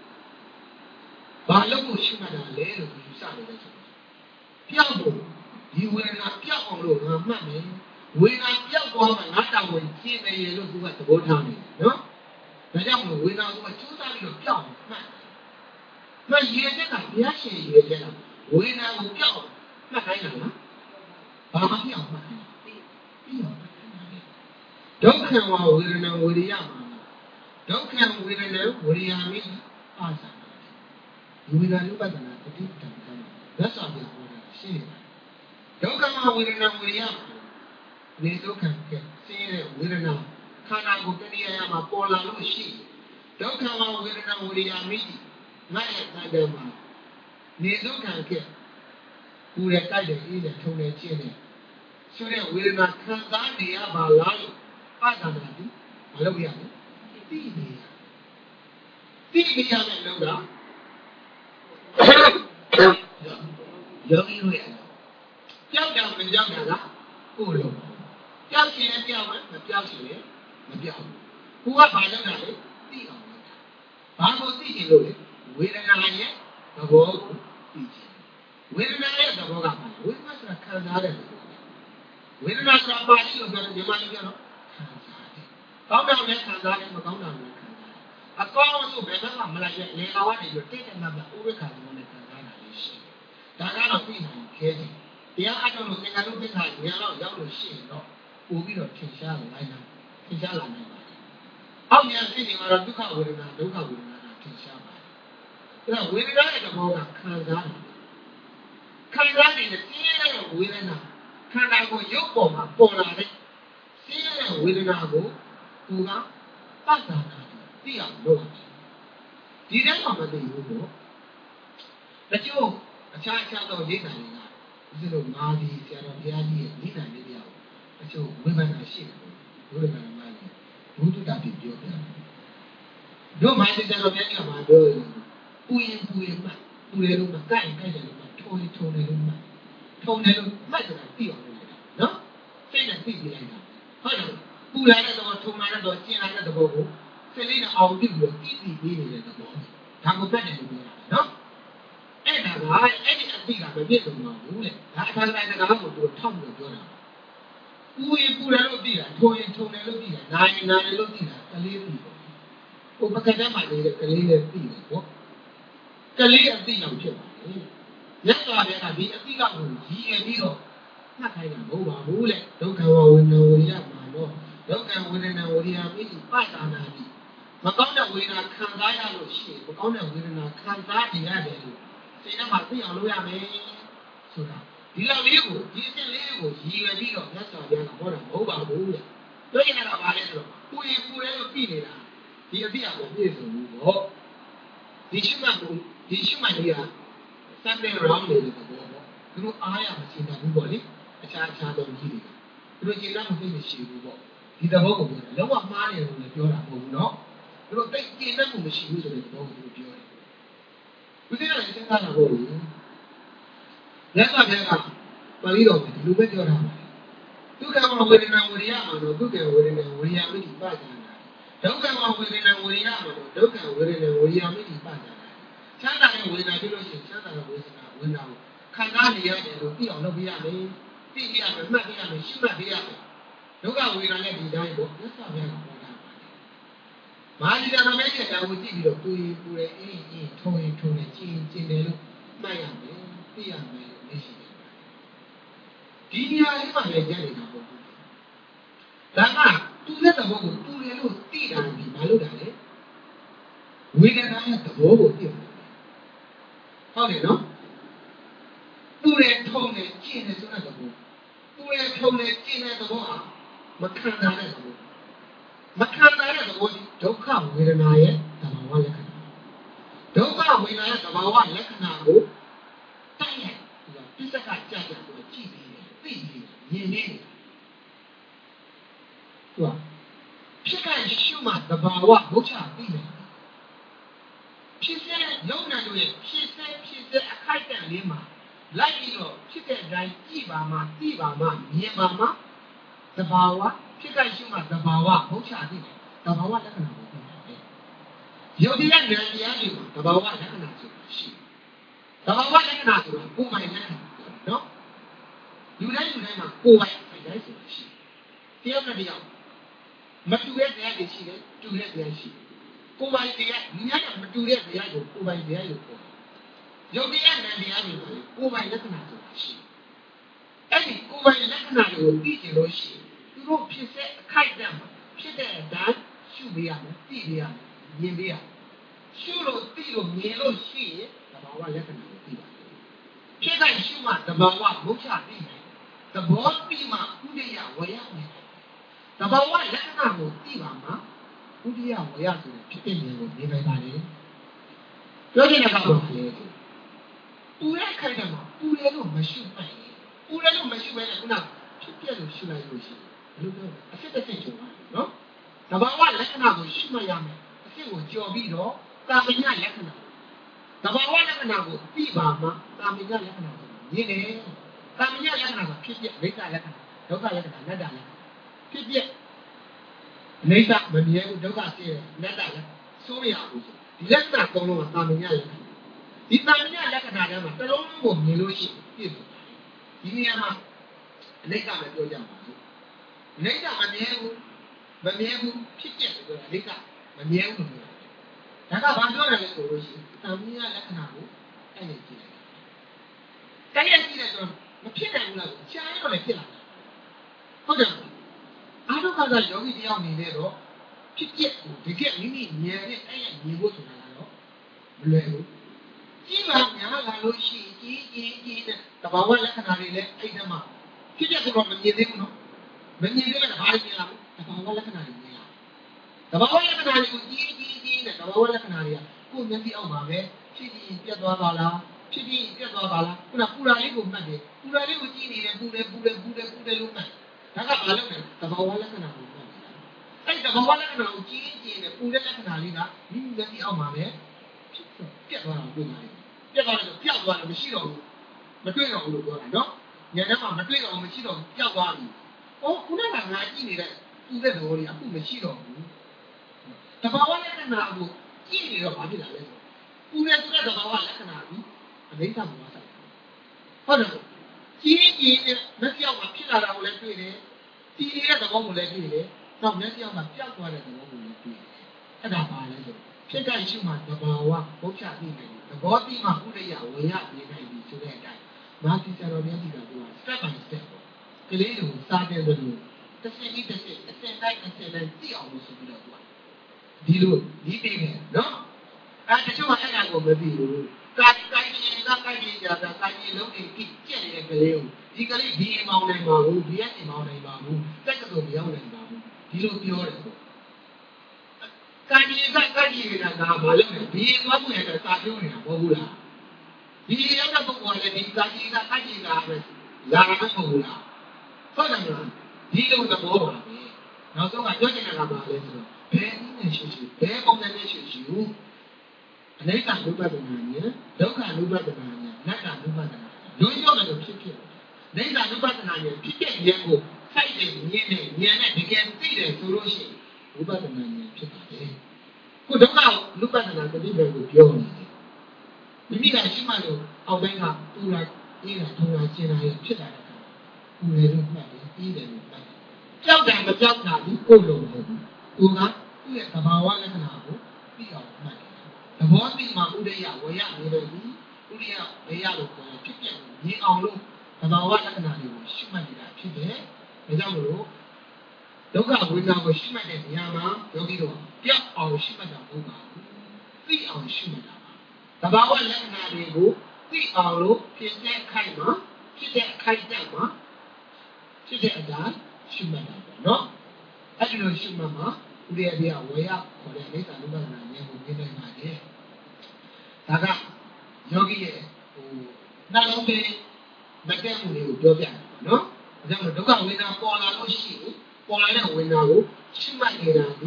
ဘာလို့ကိုရှုမှတ်တာလဲလို့ယူဆနေတယ်ဆိုတော့ပြောက်ဖို့ဒီဝေဒနာပြောက်အောင်လို့ငါမှတ်မယ်ဝေဒနာပြောက်သွားမှငါတောင်းဝင်ရှင်းတယ်ရလို့သူကသဘောထားနေတယ်နော်ဒါကြောင့်မို့ဝေဒနာကိုကျိုးစားပြီးတော့ပြောက်မှတ်မှတ်ရေချက်ကဘုရားရှင်ရေချက်ကဝေဒနာကိုပြောက်မှတ်ခိုင်းတာလားဘာမှပြောက်မှတ်ခိုင်းတာပြီးတော့ဒုက္ခဝဝေဒနာဝေရိယမှာဒုက္ခဝေဒနာဝေရိယမိအာသနာဒီဝေဒနာဥပဒနာတတိတံကံလက်ဆောင်ပြပေါ်တာရှင်းတယ်ဒုက္ခဝေဒနာဝေရိယနေဒုက္ခကဆင်းရဲဝေဒနာခန္ဓာကိုယ်တဏှာမှာပေါ်လာလို့ရှိဒုက္ခဝေဒနာဝေရိယမိငါရဲ့တန်တယ်မှာနေဒုက္ခကကိုယ်ရဲ့တိုက်တယ်အေးတယ်ထုံတယ်ချင်းတယ်ဆိုတဲ့ဝေဒနာခံစားနေရပါလားလို့ပါဒနာတိမလုပ်ရဘူးသိနေရသိနေရတဲ့လောကယောဂီတို့ရဲ့ကြောက်တယ်မကြောက်တာလားကိုလိုကြောက်ရှင်ကြောက်မယ်မကြောက်ရှင်လည်းမကြောက်ဘူးကိုကဘာလုပ်တာလဲသိအောင်လုပ်တာဘာကိုသိချင်လို့လဲဝေဒနာရဲ့သဘောကိုသိချင်ဝေဒနာရဲ့သဘောကဘာလဲဝေဒနာဆိုတာခံစားတဲ့ဝေဒနာဆိုတာပါဠိလိုပြောတယ်မြန်မာလိုပြောတော့ကောင်းတာလည်းခံစားတယ်မကောင်းတာလည်းခံစားတယ်အကောင်းဆိုဘယ်တော့မှမလိုက်ရဲ့လေကာဝနေပြီးတိတ်တနပ်ကဥပ္ပခါလုံးနဲ့ခံစားတာလေးရှိတယ်ဒါကတော့ပြည်နိုင်ခဲတယ်တရားအထုတ်လို့သင်္ကန်းလုံးသိက္ခာဉာဏ်တော့ရောက်လို့ရှိရင်တော့ပို့ပြီးတော့ထင်ရှားလာနိုင်တယ်ထင်ရှားလာနိုင်ပါတယ်အောက်ဉာဏ်သိနေမှာတော့ဒုက္ခဝေဒနာဒုက္ခဝေဒနာကထင်ရှားပါတယ်အဲ့တော့ဝေဒနာရဲ့သဘောကခံစားတယ်ခံစားနေတဲ့သိရတဲ့ဝေဒနာခန္ဓာကိုရုပ်ပေါ်မှာပေါ်လာတဲ့သိရတဲ့ဝေဒနာကိုသူကပတ်တာတာသိအောင်လုပ်တယ်ဒီတိုင်းမှမသိဘူးပေါ့တချို့အခြားအခြားသောရိတ်နိုင်တွေကဒီလိုမာဒီဆရာတော်ဘုရားကြီးရဲ့ရိတ်နိုင်လေးတရားကိုတချို့ဝိပဿနာရှိတယ်ဘုရားကမှလည်းဘုဒ္ဓတာပြပြောပြတယ်တို့မာဒီဆရာတော်ဘုရားကြီးကမှပြောရင်ပူရင်ပူရင်မှပူတယ်လို့မှကြိုက်ကြိုက်တယ်လို့မှထုံရင်ထုံတယ်လို့မှထုံတယ်လို့မှတ်ဆိုတာသိအောင်လုပ်လိုက်တာနော်စိတ်နဲ့သိပြလိုက်တာဟုတ်တယ်ပူလာတဲ့သဘောထုံလာတဲ့သဘောကျင်လာတဲ့သဘောကိုစိတ်လေးနဲ့အောင်ပြီးပြီးသိသိပြီးနေတဲ့သဘောဒါကိုတက်တယ်လို့ပြောတာနော်အဲ့ဒါကအဲ့ဒီအသိကမပြည့်စုံပါဘူးလေဒါအခါတိုင်းစကားကိုသူထောက်ပြီးပြောတာပူရင်ပူတယ်လို့သိတာထုံရင်ထုံတယ်လို့သိတာနာရင်နာတယ်လို့သိတာကလေးသိပေါ့ဟိုပကတဲ့မှာနေတဲ့ကလေးလည်းသိတယ်ပေါ့ကလေးအသိအောင်ဖြစ်ပါလေမြတ်စွာဘုရားကဒီအသိကကိုရည်ရပြီးတော့မှတ်ခိုင်းတာမဟုတ်ပါဘူးလေဒုက္ခဝဝေဒနာဝိရိယမှာတော့ဒုက္ခဝေဒနာဝိရိယမိပဋ္ဌာနာတိမကောင်းတဲ့ဝေဒနာခံစားရလို့ရှိရင်မကောင်းတဲ့ဝေဒနာခံစားနေရတယ်လို့စိတ်ထဲမှာသိအောင်လုပ်ရမယ်ဆိုတာဒီလောက်လေးကိုဒီအစ်လေးကိုရည်ရွယ်ပြီးတော့မြတ်စွာဘုရားကဟောတာမဟုတ်ပါဘူးလေတို့ရင်တော့ဘာလဲဆိုတော့ပူရင်ပူတယ်လို့သိနေတာဒီအသိအပေါ်ပြည့်စုံဘူးပေါ့ဒီရှိမှဒီရှိမှကြီးကစံတဲ့ round နေတဲ့သဘောပေါ့သူတို့အားရမရှိတာဘူးပေါ့လေအခြားအခြားသောကြီးတွေသူတို့ကျေနပ်မှုသိမရှိဘူးပေါ့ဒီသဘောကိုပြောတယ်လုံးဝမှားတယ်လို့လည်းပြောတာမဟုတ်ဘူးเนาะသူတို့သိကျေနပ်မှုမရှိဘူးဆိုတဲ့သဘောကိုသူတို့ပြောတယ်ဦးဇင်းကလည်းစဉ်းစားတာပေါ့လေလက်စွာဘုရားကပါဠိတော်မှာဒီလိုပဲပြောတာပါဒုက္ခဝဝေဒနာဝိရိယမှာတော့ဒုက္ခဝေဒနာဝိရိယမိတိပဋ္ဌာနာဒုက္ခဝဝေဒနာဝိရိယမှာတော့ဒုက္ခဝေဒနာဝိရိယမိတိပဋ္ဌာနာချမ်းသာတဲ့ဝေဒနာဖြစ်လို့ရှိရင်ချမ်းသာတဲ့ဝေဒနာဝေဒနာကိုခံစားနေရတယ်လို့သိအောင်လုပ်ပြရမယ်သိပြရမယ်မှတ်ပြရမယ်ရှင်းမှတ်ပြရမယ်ဒုက္ခဝေဒနာနဲ့ဒီတိုင်းပေါ့လက်စွာဘုရားကဟောတာပါမာလိတာတော်ရဲ့တရားကိုကြည့်ပြီးတော့သူပူရဲအေးအေးထုံရင်ထုံတယ်ကျင်းကျင်းတယ်လို့မှတ်ရမယ်သိရမယ်လို့သိရှိတယ်ဒီနေရာလေးမှာလည်းကြက်နေတာပေါ့ဒါကသူ့ရဲ့သဘောကိုပူတယ်လို့သိတာဒီဘာလို့တာလဲဝေဒနာရဲ့သဘောကိုသိတယ်ဟုတ်တယ်နော်ပူတယ်ထုံတယ်ကျင်းတယ်ဆိုတဲ့သဘောပူတယ်ထုံတယ်ကျင်းတဲ့သဘောဟာမခံနိုင်တဲ့သဘောမခံနိုင်တဲ့သဘောဒီဒုက္ခဝေဒနာရဲ့သဘာဝလက္ခဏာဒုက္ခဝေဒနာရဲ့သဘာဝလက္ခဏာကိုတိုက်ရိုက်ဒီပစ္စကကြကြကိုကြည့်ပြီးသိပြီးမြင်နေတယ်သူကဖြစ်ကရှုမှာသဘာဝဘုရားသိတယ်ဖြစ်စေလုံနိုင်လို့ဖြစ်စေဖြစ်စေအခိုက်အတန့်လေးမှာလိုက်ပြီးတော့ဖြစ်တဲ့အတိုင်းကြည့်ပါမှသိပါမှမြင်ပါမှသဘာဝဖြစ်ကြရှုမှသဘာဝဘုရားသိတယ်သဘာဝလက္ခဏာကိုသိတယ်ယုတ်တရားဉာဏ်တရားတွေမှာသဘာဝလက္ခဏာဆိုတာရှိသဘာဝလက္ခဏာဆိုတာကိုယ်ပိုင်လက္ခဏာနော်လူတိုင်းလူတိုင်းမှာကိုယ်ပိုင်ဆိုင်တိုင်းဆိုတာရှိတရားနဲ့တရားမတူတဲ့တရားတွေရှိတယ်တူတဲ့တရားရှိတယ်ကိုယ်ပိုင်တရားညီများကမတူတဲ့တရားကိုကိုယ်ပိုင်တရားလို့ခေါ်တယ်ယုတ်တရားနဲ့တရားတွေမှာကိုယ်ပိုင်လက္ခဏာဆိုတာရှိအဲ့ဒီကိုယ်ပိုင်လက္ခဏာတွေကိုသိကြလို့ရှိရင်သူတို့ဖြစ်တဲ့အခိုက်အတန့်မှာဖြစ်တဲ့အတိုင်းရှုပေးရမယ်သိပေးရမယ်မြင်ပေးရမယ်ရှုလို့သိလို့မြင်လို့ရှိရင်သဘာဝလက္ခဏာကိုသိပါတယ်ဖြစ်တဲ့ရှုမှသဘာဝမုတ်ချသိတယ်သဘောသိမှဥဒိယဝရမယ်သဘာဝလက္ခဏာကိုသိပါမှာဥဒိယဝရဆိုတဲ့ဖြစ်တဲ့ဉာဏ်ကိုနေနိုင်ပါလေပြောချင်တာကတော့လေပူတဲ့ခိုင်တယ်မှာပူတယ်လို့မရှုပိုင်ပူတယ်လို့မရှုပဲနဲ့ခုနဖြစ်ပြလို့ရှုလိုက်လို့ရှိရင်ဘယ်လိုပြောအစစ်တစ်စစ်ကျော်ပါနော်သဘာဝလက္ခဏာကိုရှုမှတ်ရမယ်အစစ်ကိုကျော်ပြီးတော့တာမညလက္ခဏာသဘာဝလက္ခဏာကိုသိပါမှာတာမညလက္ခဏာကိုမြင်တယ်တာမညလက္ခဏာကဖြစ်ပြအိဋ္ဌလက္ခဏာဒုက္ခလက္ခဏာအနတ္တလက္ခဏာဖြစ်ပြအိဋ္ဌမမြဲဘူးဒုက္ခသိတယ်အနတ္တလက္ခဏာစိုးမရဘူးဒီလက္ခဏာသုံးလုံးကတာမညလက္ခဏာဒီတာမညလက္ခဏာထဲမှာတစ်လုံးကိုမြင်လို့ရှိရင်ပြည့်စုံဒီနေရာမှာအိဋ္ဌမပြောကြပါဘူးအိဋ္ဌမမြဲဘူးမမြဲဘူးဖြစ်ပြဆိုတော့အိဋ္ဌမမြဲဘူးလို့ဒါကဘာပြောရလဲဆိုလို့ရှိရင်တာမညလက္ခဏာကိုအဲ့ဒီကြည့်လိုက်တိုက်ရိုက်ကြည့်လိုက်တော့မဖြစ်နိုင်ဘူးလားရှားရတော့လည်းဖြစ်လာတယ်ဟုတ်တယ်အာဒုက္ခကယောဂီတယောက်နေနေတော့ဖြစ်ပြကိုတကယ်မိမိဉာဏ်နဲ့အဲ့ရမြင်ဖို့ဆိုတာကတော့မလွယ်ဘူးကြည့်ပါများလာလို့ရှိရင်ကြီးကြီးကြီးတဲ့တဘာဝလက္ခဏာတွေလည်းအဲ့ဒါမှဖြစ်ပြဆိုတော့မမြင်သေးဘူးနော်မမြင်သေးတဲ့ဘာတွေမြင်လာလဲတဘာဝလက္ခဏာတွေမြင်လာတဘာဝလက္ခဏာတွေကိုကြီးကြီးကြီးနဲ့တဘာဝလက္ခဏာတွေကကိုယ်မျက်စိအောက်မှာပဲဖြစ်ပြီးပြတ်သွားပါလားဖြစ်ပြီးပြတ်သွားပါလားခုနပူရာလေးကိုမှတ်တယ်ပူရာလေးကိုကြည့်နေတယ်ပူတယ်ပူတယ်ပူတယ်ပူတယ်လို့မှတ်ဒါကဘာလို့လဲသဘာဝလက္ခဏာကိုမှတ်တယ်အဲ့သဘာဝလက္ခဏာကိုကြည့်ကြည့်နေပူတဲ့လက္ခဏာလေးကမိမိမျက်စိအောက်မှာပဲဖြစ်ပြတ်သွားတာတွေ့ပါတယ်ပြတ်သွားတယ်ပြောက်သွားတယ်မရှိတော့ဘူးမတွေ့တော့ဘူးလို့ပြောတာနော်ညနေမှာမတွေ့တော့ဘူးမရှိတော့ဘူးပြောက်သွားပြီဟောခုနကငါကြည့်နေတဲ့ပူတဲ့သဘောလေးအခုမရှိတော့ဘူးသဘာဝလက္ခဏာကိုကြည့်နေတော့ဘာဖြစ်လာလဲပူတဲ့ဆိုတဲ့သဘာဝလက္ခဏာကိုအနိစ္စမှာဆိုင်ဟုတ်တယ်ကြီးကြီးနဲ့မျက်ပြောက်မှာဖြစ်လာတာကိုလည်းတွေ့တယ်တည်နေတဲ့သဘောကိုလည်းတွေ့တယ်နောက်မျက်ပြောက်မှာပြောက်သွားတဲ့သဘောကိုလည်းတွေ့တယ်အဲ့ဒါပါလဲဆိုဖြစ်တဲ့ရှုမှသဘာဝဘုရားသိနိုင်တယ်သဘောသိမှဥဒိယဝေယနေနိုင်ပြီဆိုတဲ့အတိုင်းမာသီဆရာတော်မြတ်ကြီးကပြောတာ step by step ကလေးကိုစားတယ်လို့တစ်စက်ပြီးတစ်စက်အစက်တိုင်းအစက်တိုင်းသိအောင်လို့ဆိုပြီးတော့ပြောဒီလိုဒီသိနေနော်အဲတချို့ကအဲ့ဒါကိုမသိဘူးကာကိုင်းရင်ကကိုင်းရင်ကြတာကိုင်းရင်လုံးကြီးကြက်နေတဲ့ကလေးကိုဒီကလေးဒီမောင်းနိုင်ပါဘူးဒီရဲ့မောင်းနိုင်ပါဘူးတက်ကဆိုမရောက်နိုင်ပါဘူးဒီလိုပြောတယ်ကိုကိုင်းရင်ကကိုင်းရင်ကငါဘာလုပ်လဲဒီသွားမှုရတဲ့စာပြောနေတာမဟုတ်ဘူးလားဒီရောက်တဲ့ပုဂ္ဂိုလ်ကလည်းဒီကိုင်းရင်ကကိုင်းရင်ကပဲလာမှာမဟုတ်ဘူးလားဟုတ်တယ်မလားဒီလိုသဘောပါပဲနောက်ဆုံးကပြောချင်တာကဘာလဲဆိုတော့ဘယ်နည်းနဲ့ရှိရှိဘယ်ပုံစံနဲ့ရှိရှိအနိစ္စလူပဒနာနဲ့ဒုက္ခလူပဒနာနဲ့နတ္တလူပဒနာရိုးရိုးနဲ့ဖြစ်ဖြစ်နိစ္စလူပဒနာရဲ့ဖြစ်တဲ့ဉာဏ်ကိုစိုက်တဲ့ဉာဏ်နဲ့ဉာဏ်နဲ့တကယ်သိတယ်ဆိုလို့ရှိရင်လူပဒနာဉာဏ်ဖြစ်ပါတယ်ခုဒုက္ခလူပဒနာတတိပ္ပံကိုပြောနေတယ်မိမိကရှိမှလို့အောက်ပိုင်းကပူလာအေးလာထုံလာရှင်းလာရဖြစ်လာတဲ့အခါပူတယ်လို့မှတ်တယ်အေးတယ်လို့မှတ်တယ်ကြောက်တယ်မကြောက်တာဒီကိုယ်လုံးမဟုတ်ဘူးသူကသူ့ရဲ့သဘာဝလက္ခဏာကိုသိအောင်မှတ်တယ်သဘောသိမှဥဒိယဝေယနေတယ်ဒီဥဒိယဝေယလို့ခေါ်တယ်ဖြစ်ပြမြင်အောင်လို့သဘာဝလက္ခဏာတွေကိုရှုမှတ်နေတာဖြစ်တယ်ဒါကြောင့်မလို့ဒုက္ခဝေဒနာကိုရှုမှတ်တဲ့နေရာမှာယောဂီတို့ပြတ်အောင်ရှုမှတ်တာမဟုတ်ပါဘူးသိအောင်ရှုမှတ်တာပါသဘာဝလက္ခဏာတွေကိုသိအောင်လို့ဖြစ်တဲ့အခိုက်မှာဖြစ်တဲ့အခိုက်တက်မှာဖြစ်တဲ့အတိုင်းရှုမှတ်တာပေါ့နော်အဲ့ဒီလိုရှုမှတ်မှာဥဒိယပြဝေယခေါ်တဲ့အိဋ္ဌနုပဒနာဉာဏ်ကိုမြင်နိုင်ပါတယ်ဒါကယောဂီရဲ့ဟိုနှလုံးသွင်းမတည့်မှုတွေကိုပြောပြတယ်နော်ဒါကြောင့်ဒုက္ခဝေဒနာပေါ်လာလို့ရှိရင်ပေါ်လာတဲ့ဝေဒနာကိုရှုမှတ်နေတာဒီရှု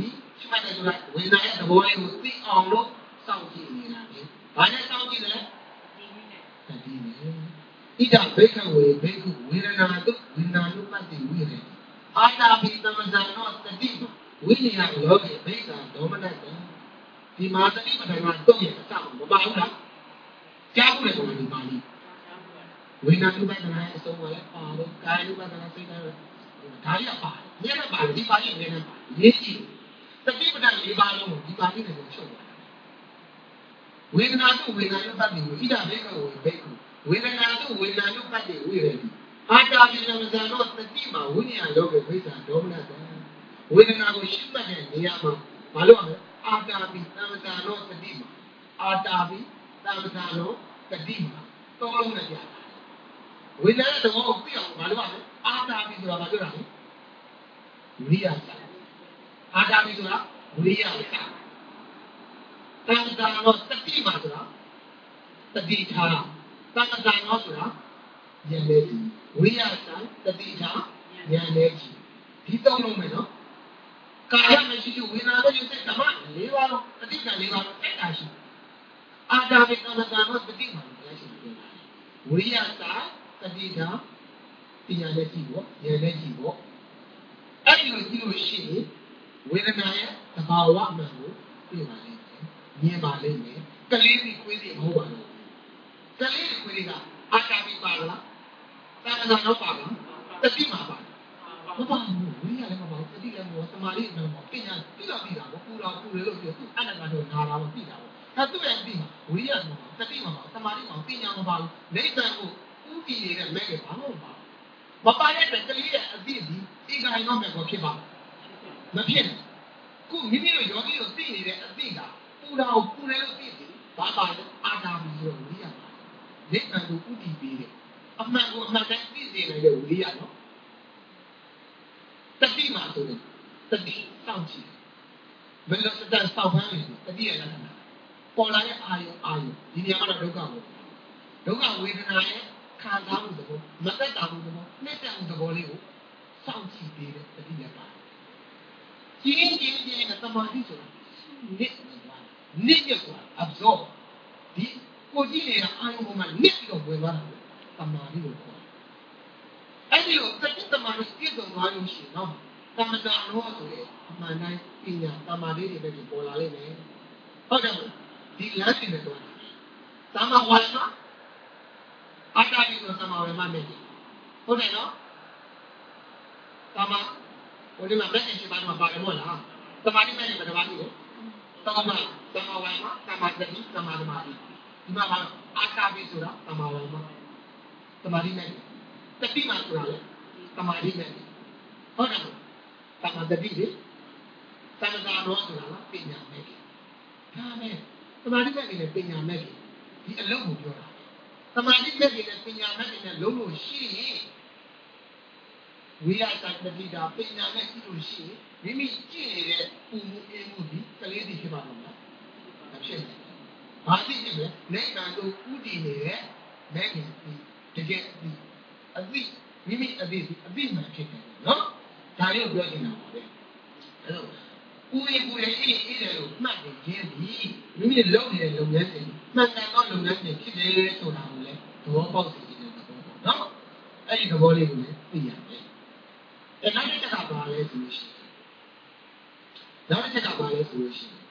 မှတ်တယ်ဆိုတာဝေဒနာရဲ့သဘောလေးကိုသိအောင်လို့စောင့်ကြည့်နေတာလေ။ဘာနဲ့စောင့်ကြည့်လဲ။ဒီနည်းနဲ့တတိနဲ့ဣဒဘိက္ခဝေဘိက္ခုဝေဒနာတုဝေဒနာနုပတ္တိဝိရေအာတာပိသမဇာနောတတိဝိနည်းလောကေဘိက္ခဒေါမနတံဒီမှာတတိပဒံကတော့ရဲ့အစမပါဘူးလား။ကြားဘူးလေဆိုတာဒီပါဠိဝေဒနာနုပတ္တနာအဆုံးကလည်းပါတယ်ကာယနုပတ္တနာစိတ်ကလည်းဒါရီကပါတယ်။မြဲပါဒီပါဠိမြဲနေပါရေးကြည့်တတိပဒံလေးပါလုံးဒီပါဠိနဲ့ကိုချုပ်သွားဝေဒနာတုဝေဒနာနုပတ္တိဝိဣဒဘိက္ခဝေဘိက္ခုဝေဒနာတုဝေဒနာနုပတ္တိဝိရေအာတာပိသမဇာနောတတိမှာဝိညာဉ်လောကေဘိစ္ဆာဒေါမနတံဝေဒနာကိုရှင်းမှတ်တဲ့နေရာမှာမလုပ်ရမယ်အာတာပိသမဇာနောတတိမှာအာတာပိသမဇာနောတတိမှာသုံးလုံးနဲ့ပြဝေဒနာရဲ့သဘောကိုသိအောင်မလုပ်ရမယ်အာတာပိဆိုတာဘာပြောတာလဲဝိရိယစာအာတာပိဆိုတာဝိရိယစာသမဇာနောတတိမှာဆိုတာတတိထားသမဇာနောဆိုတာဉာဏ်လေးဝိရိယစာတတိထားဉာဏ်လေးဒီသုံးလုံးမယ်နော်ကာယမရှိရှိဝေဒနာနဲ့စိတ်ဓမ္မ၄ပါးလုံးတတိက၄ပါးလုံးအဲ့ဒါရှိအာတာပိသမဇာနောတတိမှာလည်းရှိတယ်ဝိရိယစာတတိထားပညာနဲ့ကြည့်ပေါ့ဉာဏ်နဲ့ကြည့်ပေါ့အဲ့ဒီလိုကြည့်လို့ရှိရင်ဝေဒနာရဲ့သဘာဝအမှန်ကိုသိပါလိမ့်မယ်မြင်ပါလိမ့်မယ်ကလေးစီခွေးစီမဟုတ်ပါဘူးကလေးစီခွေးတွေကအာတာပိပါလားသမဇာနောပါလားတတိမှာပါမပါဘူးဝိညာဉ်လည်းမပါဘူးတတိလည်းမပါဘူးသမာဓိလည်းမပါဘူးပညာသိတော့သိတာပေါ့ပူတော့ပူတယ်လို့ပြောသူအနန္တကတော့နာတာပေါ့သိတာပေါ့အဲသူ့ရဲ့သိမှာဝိညာဉ်မပါဘူးတတိမှာပါသမာဓိမှာပညာမပါဘူးနေတန်ကိုဥတည်နေတဲ့မဲ့ကဘာမှမပါဘူးမပါတဲ့ကလေးရဲ့အသိဒီဧကဟိနောမဲ့ကိုဖြစ်ပါမဖြစ်ဘူးခုမိမိတို့ယောဂီတို့သိနေတဲ့အသိကပူတာကိုပူတယ်လို့သိတယ်ဘာပါလဲအာတာမီဆိုဝိညာဉ်ပါနေတန်ကိုဥတည်ပေးတယ်အမှန်ကိုအမှန်တိုင်းသိစေနိုင်တဲ့ဝိညာဉ်နော်တတိမှာဆိုရင်တတိစောင့်ကြည့်ဘယ်လိုစတဲ့စောင့်ဖမ်းနေတတိရဲ့လက္ခဏာပေါ်လာတဲ့အာယုအာယုဒီနေရာမှာဒုက္ခကိုဒုက္ခဝေဒနာရဲ့ခံစားမှုသဘောမသက်တာမှုသဘောနှိမ့်တဲ့မှုသဘောလေးကိုစောင့်ကြည့်ပေးတဲ့တတိယပါကျင်းကျင်းကျင်းနဲ့တမာတိဆိုတာနစ်နေတာနစ်ရဆိုတာ absorb ဒီကိုကြည့်နေတာအာယုပေါ်မှာနစ်ပြီးတော့ဝင်သွားတာတမာတိကိုခေါ်အဲ့ဒီလိုတတိတမာတိပြည့်စုံသွားလို့ရှိရင်နော်သမဇာနောဆိုတဲ့အမှန်တိုင်းပညာတမာတိတွေပဲပေါ်လာလိမ့်မယ်ဟုတ်တယ်မလားဒီလမ်းစဉ်နဲ့တော့သမဝါယမအာတာပိဆိုသမဝါယမနဲ့ဟုတ်တယ်နော်သမဟိုဒီမှာလက်ရှိပါတော့ပါတယ်မဟုတ်လားတမာတိမဲ့နဲ့တမာတိလေသမမသမဝါယမသမတတိသမဓမ္မတိဒီမှာအာတာပိဆိုတာသမဝါယမတမာတိမဲ့တတိမှာဆိုတာလေတမာတိမဲ့ဟုတ်တယ်သမတတိလေသမဇာနောဆိုတာကပညာမဲ့ဒါနဲ့တမာတိမဲ့နဲ့ပညာမဲ့ဒီအလုံးကိုပြောတာတမာတိမဲ့နဲ့ပညာမဲ့နဲ့လုံးလို့ရှိရင်ဝိရတတတိတာပညာနဲ့ကြည့်လို့ရှိရင်မိမိကြည့်နေတဲ့ပူမှုအေးမှုဒီကလေးတွေဖြစ်ပါတော့မလားမဖြစ်ဘူး။ဘာဖြစ်ဖြစ်လဲနေကံတို့ဥတည်နေတဲ့မဲ့ခင်ဒီတကယ်ဒီအသိမိမိအသိအသိမှန်ဖြစ်တယ်နော်ဒါလေးကိုပြောချင်တာပါပဲအဲ့တော့ဦးရဦးရအေးအေးတယ်လို့မှတ်နေခြင်းဒီမိမိလုပ်နေတဲ့လုပ်ငန်းတွေမှန်ကန်သောလုပ်ငန်းတွေဖြစ်တယ်ဆိုတာကိုလည်းသဘောပေါက်စေချင်တဲ့သဘောပေါ့နော်အဲ့ဒီသဘောလေးကိုလည်းသိရမယ်အဲ့နောက်တစ်ချက်ကပါလဲဆိုလို့ရှိရင်နောက်တစ်ချက်ကပါလဲဆိုလို့ရှိရင်